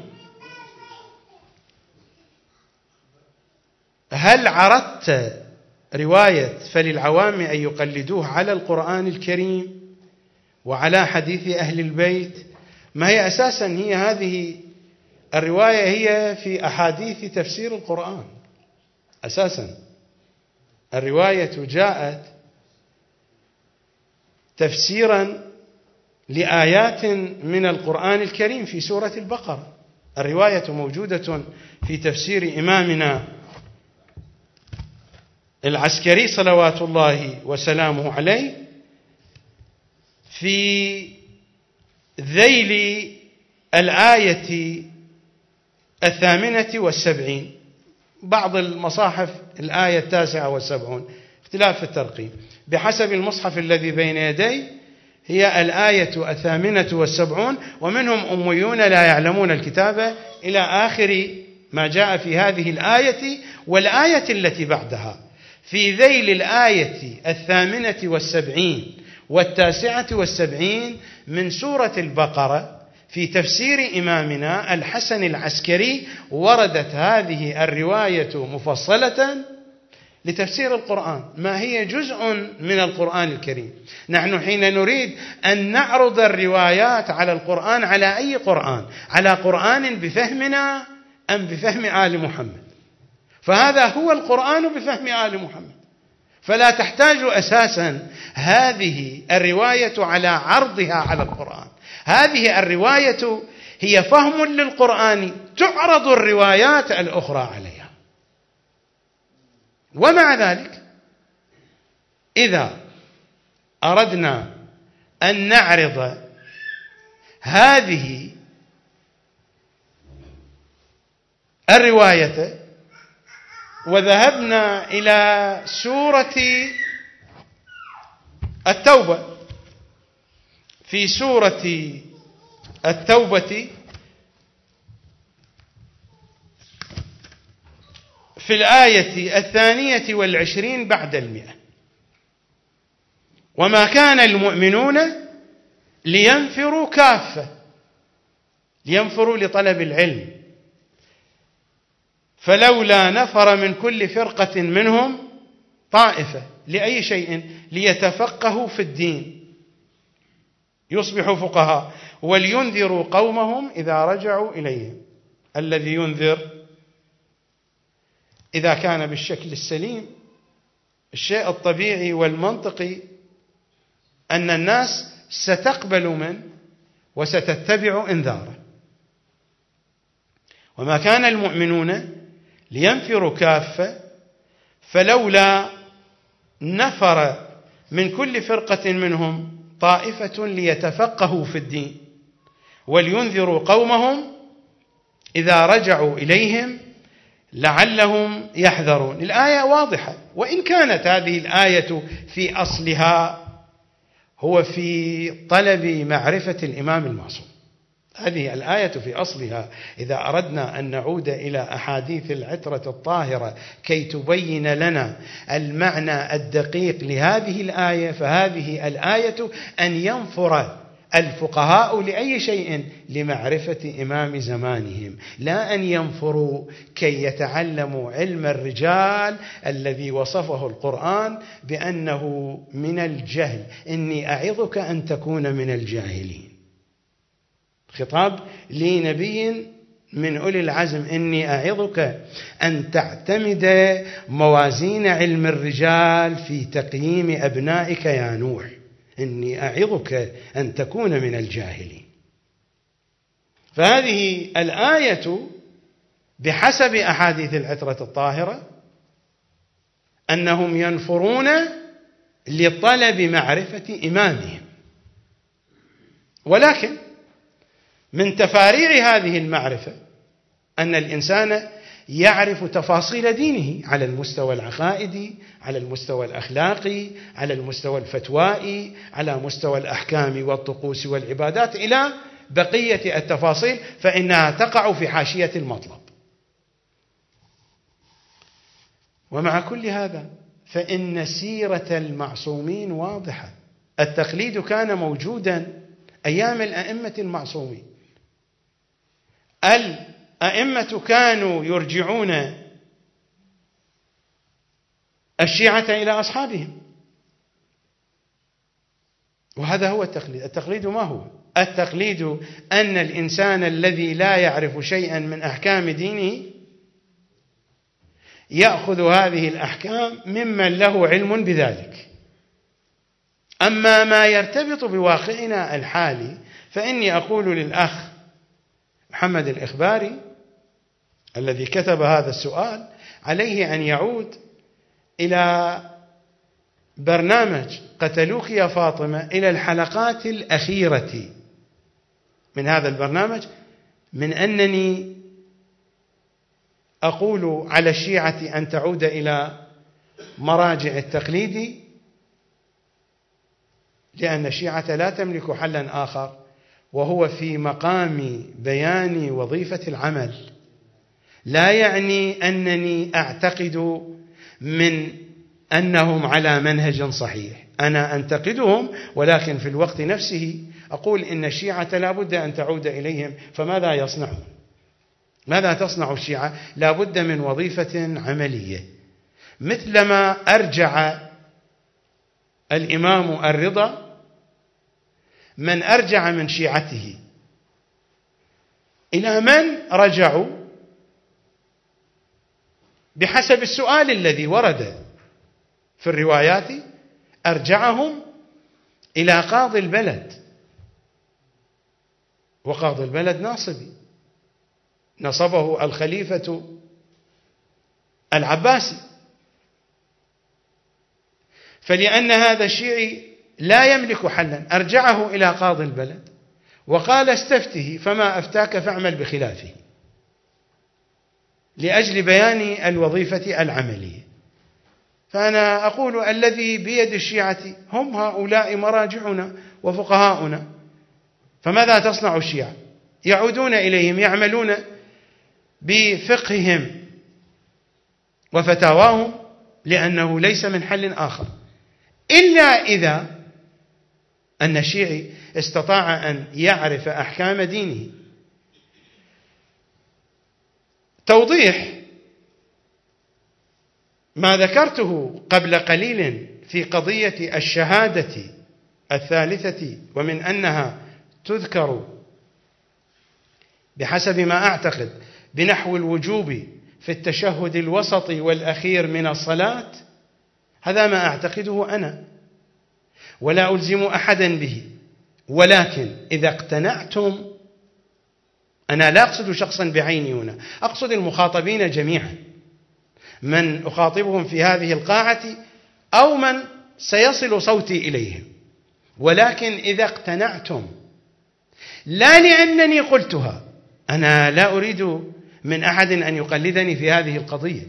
هل عرضت رواية فللعوام أن يقلدوه على القرآن الكريم وعلى حديث أهل البيت؟ ما هي أساسا هي هذه الرواية هي في أحاديث تفسير القرآن. أساسا الرواية جاءت تفسيرا لآيات من القرآن الكريم في سورة البقرة. الرواية موجودة في تفسير إمامنا العسكري صلوات الله وسلامه عليه في ذيل الآية 78، بعض المصاحف الآية 79، اختلاف في الترقيم. بحسب المصحف الذي بين يدي هي الآية 78، ومنهم أميون لا يعلمون الكتاب إلى آخر ما جاء في هذه الآية والآية التي بعدها. في ذيل الآية 78 و79 من سورة البقرة في تفسير إمامنا الحسن العسكري وردت هذه الرواية مفصلة لتفسير القرآن، ما هي جزء من القرآن الكريم. نحن حين نريد أن نعرض الروايات على القرآن، على أي قرآن؟ على قرآن بفهمنا أم بفهم آل محمد؟ فهذا هو القرآن بفهم آل محمد، فلا تحتاج أساسا هذه الرواية على عرضها على القرآن. هذه الرواية هي فهم للقرآن، تعرض الروايات الأخرى عليها. ومع ذلك إذا أردنا أن نعرض هذه الرواية وذهبنا إلى سورة التوبة، في سورة التوبة في الآية 22 بعد 100: وما كان المؤمنون لينفروا كافة، لينفروا لطلب العلم، فلولا نفر من كل فرقة منهم طائفة، لأي شيء؟ ليتفقهوا في الدين، يصبحوا فقهاء، ولينذروا قومهم إذا رجعوا إليهم. الذي ينذر إذا كان بالشكل السليم، الشيء الطبيعي والمنطقي أن الناس ستقبل منه وستتبع إنذاره. وما كان المؤمنون لينفروا كافة فلولا نفر من كل فرقة منهم طائفة ليتفقهوا في الدين ولينذروا قومهم إذا رجعوا إليهم لعلهم يحذرون. الآية واضحة، وإن كانت هذه الآية في أصلها هو في طلب معرفة الإمام المعصوم. هذه الآية في أصلها إذا أردنا أن نعود إلى أحاديث العترة الطاهرة كي تبين لنا المعنى الدقيق لهذه الآية، فهذه الآية أن ينفر الفقهاء لأي شيء؟ لمعرفة إمام زمانهم، لا أن ينفروا كي يتعلموا علم الرجال الذي وصفه القرآن بأنه من الجهل. إني أعظك أن تكون من الجاهلين. خطاب لنبي من أولي العزم: إني أعظك أن تعتمد موازين علم الرجال في تقييم أبنائك يا نوح، إني أعظك أن تكون من الجاهلين. فهذه الآية بحسب أحاديث العترة الطاهرة أنهم ينفرون لطلب معرفة إمامهم، ولكن من تفاريع هذه المعرفة أن الإنسان يعرف تفاصيل دينه على المستوى العقائدي، على المستوى الأخلاقي، على المستوى الفتوائي، على مستوى الأحكام والطقوس والعبادات، إلى بقية التفاصيل فإنها تقع في حاشية المطلب. ومع كل هذا فإن سيرة المعصومين واضحة. التقليد كان موجودا أيام الأئمة المعصومين. الأئمة كانوا يرجعون الشيعة إلى أصحابهم، وهذا هو التقليد. التقليد ما هو؟ التقليد أن الإنسان الذي لا يعرف شيئا من أحكام دينه يأخذ هذه الأحكام ممن له علم بذلك. أما ما يرتبط بواقعنا الحالي فإني أقول للأخ محمد الإخباري الذي كتب هذا السؤال عليه أن يعود إلى برنامج قتلوك يا فاطمة، إلى الحلقات الأخيرة من هذا البرنامج، من أنني أقول على الشيعة أن تعود إلى مراجع التقليد، لأن الشيعة لا تملك حلا آخر، وهو في مقام بيان وظيفة العمل. لا يعني أنني أعتقد من أنهم على منهج صحيح، أنا أنتقدهم، ولكن في الوقت نفسه أقول إن الشيعة لا بد أن تعود إليهم، فماذا يصنعون؟ ماذا تصنع الشيعة؟ لا بد من وظيفة عملية، مثلما أرجع الإمام الرضا من أرجع من شيعته إلى من رجعوا بحسب السؤال الذي ورد في الروايات، أرجعهم إلى قاضي البلد، وقاضي البلد ناصبي نصبه الخليفة العباسي، فلأن هذا الشيعي لا يملك حلا أرجعه إلى قاضي البلد وقال استفته، فما أفتاك فاعمل بخلافه، لأجل بيان الوظيفة العملية. فأنا أقول الذي بيد الشيعة هم هؤلاء مراجعنا وفقهاؤنا، فماذا تصنع الشيعة؟ يعودون إليهم يعملون بفقههم وفتاواهم، لأنه ليس من حل آخر، إلا إذا أن الشيعي استطاع أن يعرف أحكام دينه. توضيح ما ذكرته قبل قليل في قضية الشهادة الثالثة، ومن أنها تذكر بحسب ما أعتقد بنحو الوجوب في التشهد الوسط والأخير من الصلاة، هذا ما أعتقده أنا ولا ألزم أحدا به، ولكن إذا اقتنعتم، أنا لا أقصد شخصا بعيني هنا، أقصد المخاطبين جميعا، من أخاطبهم في هذه القاعة أو من سيصل صوتي إليهم، ولكن إذا اقتنعتم، لا لأنني قلتها، أنا لا أريد من أحد أن يقلدني في هذه القضية،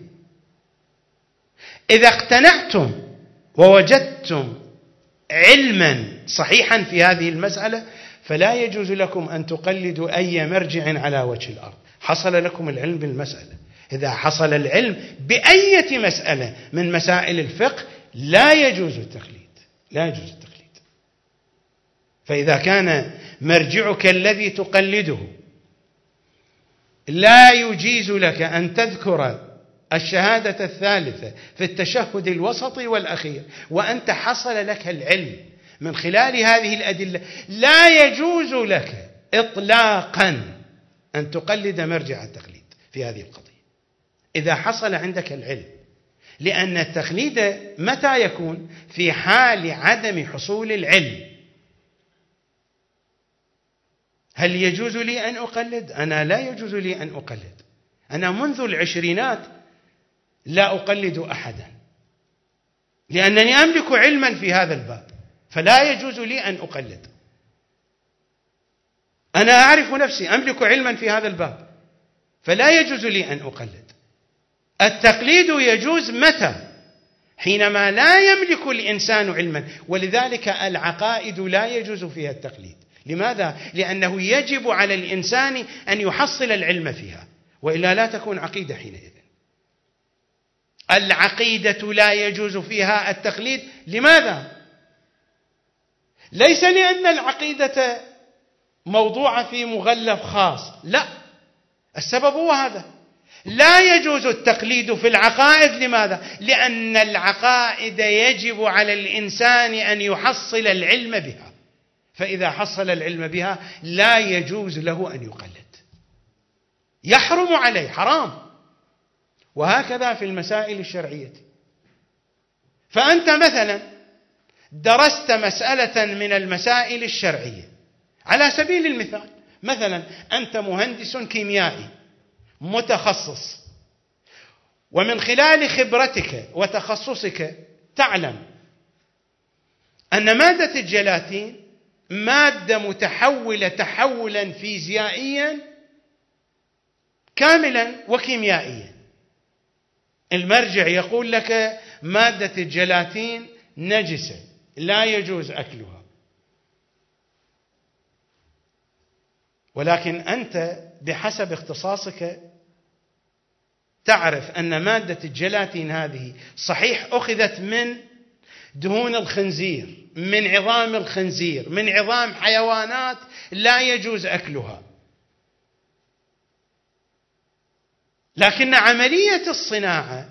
إذا اقتنعتم ووجدتم علما صحيحا في هذه المسألة، فلا يجوز لكم أن تقلدوا أي مرجع على وجه الأرض. حصل لكم العلم بالمسألة، إذا حصل العلم بأية مسألة من مسائل الفقه لا يجوز التقليد، لا يجوز التقليد. فإذا كان مرجعك الذي تقلده لا يجيز لك أن تذكر الشهادة الثالثة في التشهد الوسط والأخير، وأنت حصل لك العلم من خلال هذه الأدلة، لا يجوز لك إطلاقا أن تقلد مرجع التقليد في هذه القضية إذا حصل عندك العلم، لأن التقليد متى يكون؟ في حال عدم حصول العلم. هل يجوز لي أن أقلد؟ أنا لا يجوز لي أن أقلد، أنا منذ العشرينات لا أقلد أحدا، لأنني أملك علما في هذا الباب، فلا يجوز لي أن أقلد. أنا أعرف نفسي، أملك علما في هذا الباب، فلا يجوز لي أن أقلد. التقليد يجوز متى؟ حينما لا يملك الإنسان علما، ولذلك العقائد لا يجوز فيها التقليد. لماذا؟ لأنه يجب على الإنسان أن يحصل العلم فيها، وإلا لا تكون عقيدة حينئذ. العقيدة لا يجوز فيها التقليد. لماذا؟ ليس لأن العقيدة موضوعة في مغلف خاص، لا، السبب هو هذا، لا يجوز التقليد في العقائد. لماذا؟ لأن العقائد يجب على الإنسان أن يحصل العلم بها، فإذا حصل العلم بها لا يجوز له أن يقلد، يحرم عليه، حرام. وهكذا في المسائل الشرعية. فأنت مثلا درست مسألة من المسائل الشرعية، على سبيل المثال، مثلا أنت مهندس كيميائي متخصص، ومن خلال خبرتك وتخصصك تعلم أن مادة الجيلاتين مادة متحولة تحولا فيزيائيا كاملا وكيميائيا. المرجع يقول لك مادة الجيلاتين نجسة لا يجوز أكلها، ولكن أنت بحسب اختصاصك تعرف أن مادة الجيلاتين هذه صحيح أخذت من دهون الخنزير، من عظام الخنزير، من عظام حيوانات لا يجوز أكلها، لكن عملية الصناعة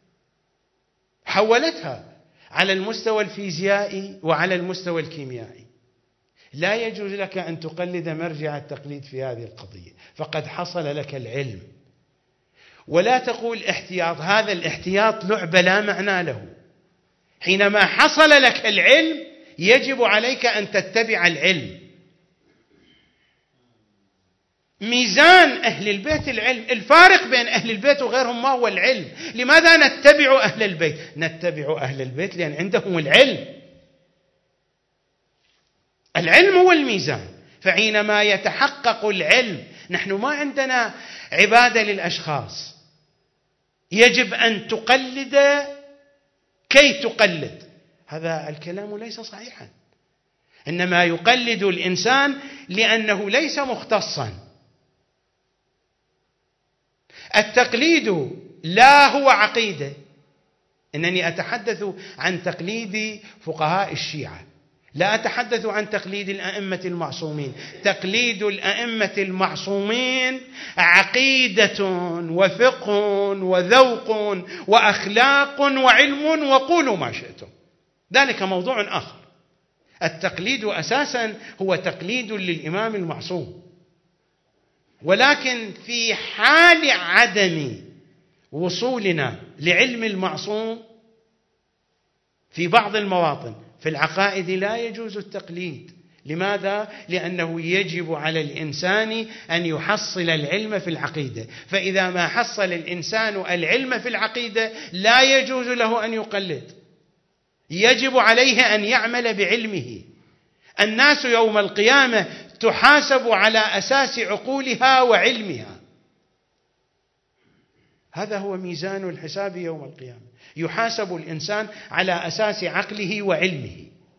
حولتها على المستوى الفيزيائي وعلى المستوى الكيميائي. لا يجوز لك أن تقلد مرجع التقليد في هذه القضية، فقد حصل لك العلم. ولا تقول احتياط، هذا الاحتياط لعبة لا معنى له. حينما حصل لك العلم يجب عليك أن تتبع العلم. ميزان أهل البيت العلم. الفارق بين أهل البيت وغيرهم ما هو العلم؟ لماذا نتبع أهل البيت؟ نتبع أهل البيت لأن عندهم العلم. العلم هو الميزان. فحينما يتحقق العلم، نحن ما عندنا عبادة للأشخاص، يجب أن تقلد كي تقلد. هذا الكلام ليس صحيحا. إنما يقلد الإنسان لأنه ليس مختصا. التقليد لا هو عقيدة. إنني أتحدث عن تقليد فقهاء الشيعة، لا أتحدث عن تقليد الأئمة المعصومين. تقليد الأئمة المعصومين عقيدة وفقه وذوق وأخلاق وعلم، وقولوا ما شئتم، ذلك موضوع آخر. التقليد أساسا هو تقليد للإمام المعصوم، ولكن في حال عدم وصولنا لعلم المعصوم في بعض المواطن في العقائد لا يجوز التقليد. لماذا؟ لأنه يجب على الإنسان أن يحصل العلم في العقيدة، فإذا ما حصل الإنسان العلم في العقيدة لا يجوز له أن يقلد، يجب عليه أن يعمل بعلمه. الناس يوم القيامة تحاسب على أساس عقولها وعلمها. هذا هو ميزان الحساب يوم القيامة، يحاسب الإنسان على أساس عقله وعلمه.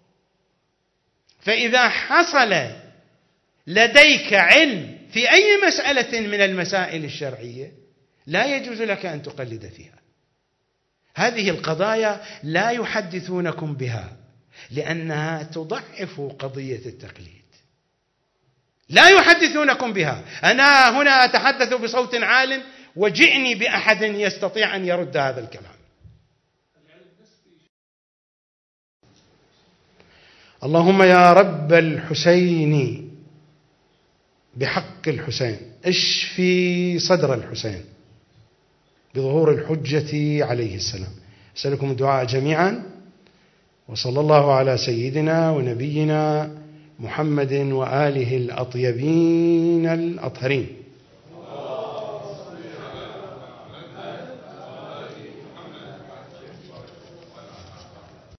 فإذا حصل لديك علم في أي مسألة من المسائل الشرعية لا يجوز لك أن تقلد فيها. هذه القضايا لا يحدثونكم بها لأنها تضعف قضية التقليد، لا يحدثونكم بها. أنا هنا أتحدث بصوت عال، وجئني بأحد يستطيع أن يرد هذا الكلام. اللهم يا رب الحسين بحق الحسين اشفي صدر الحسين بظهور الحجة عليه السلام. أسألكم الدعاء جميعا، وصلى الله على سيدنا ونبينا محمد وآله الأطيبين الأطهرين.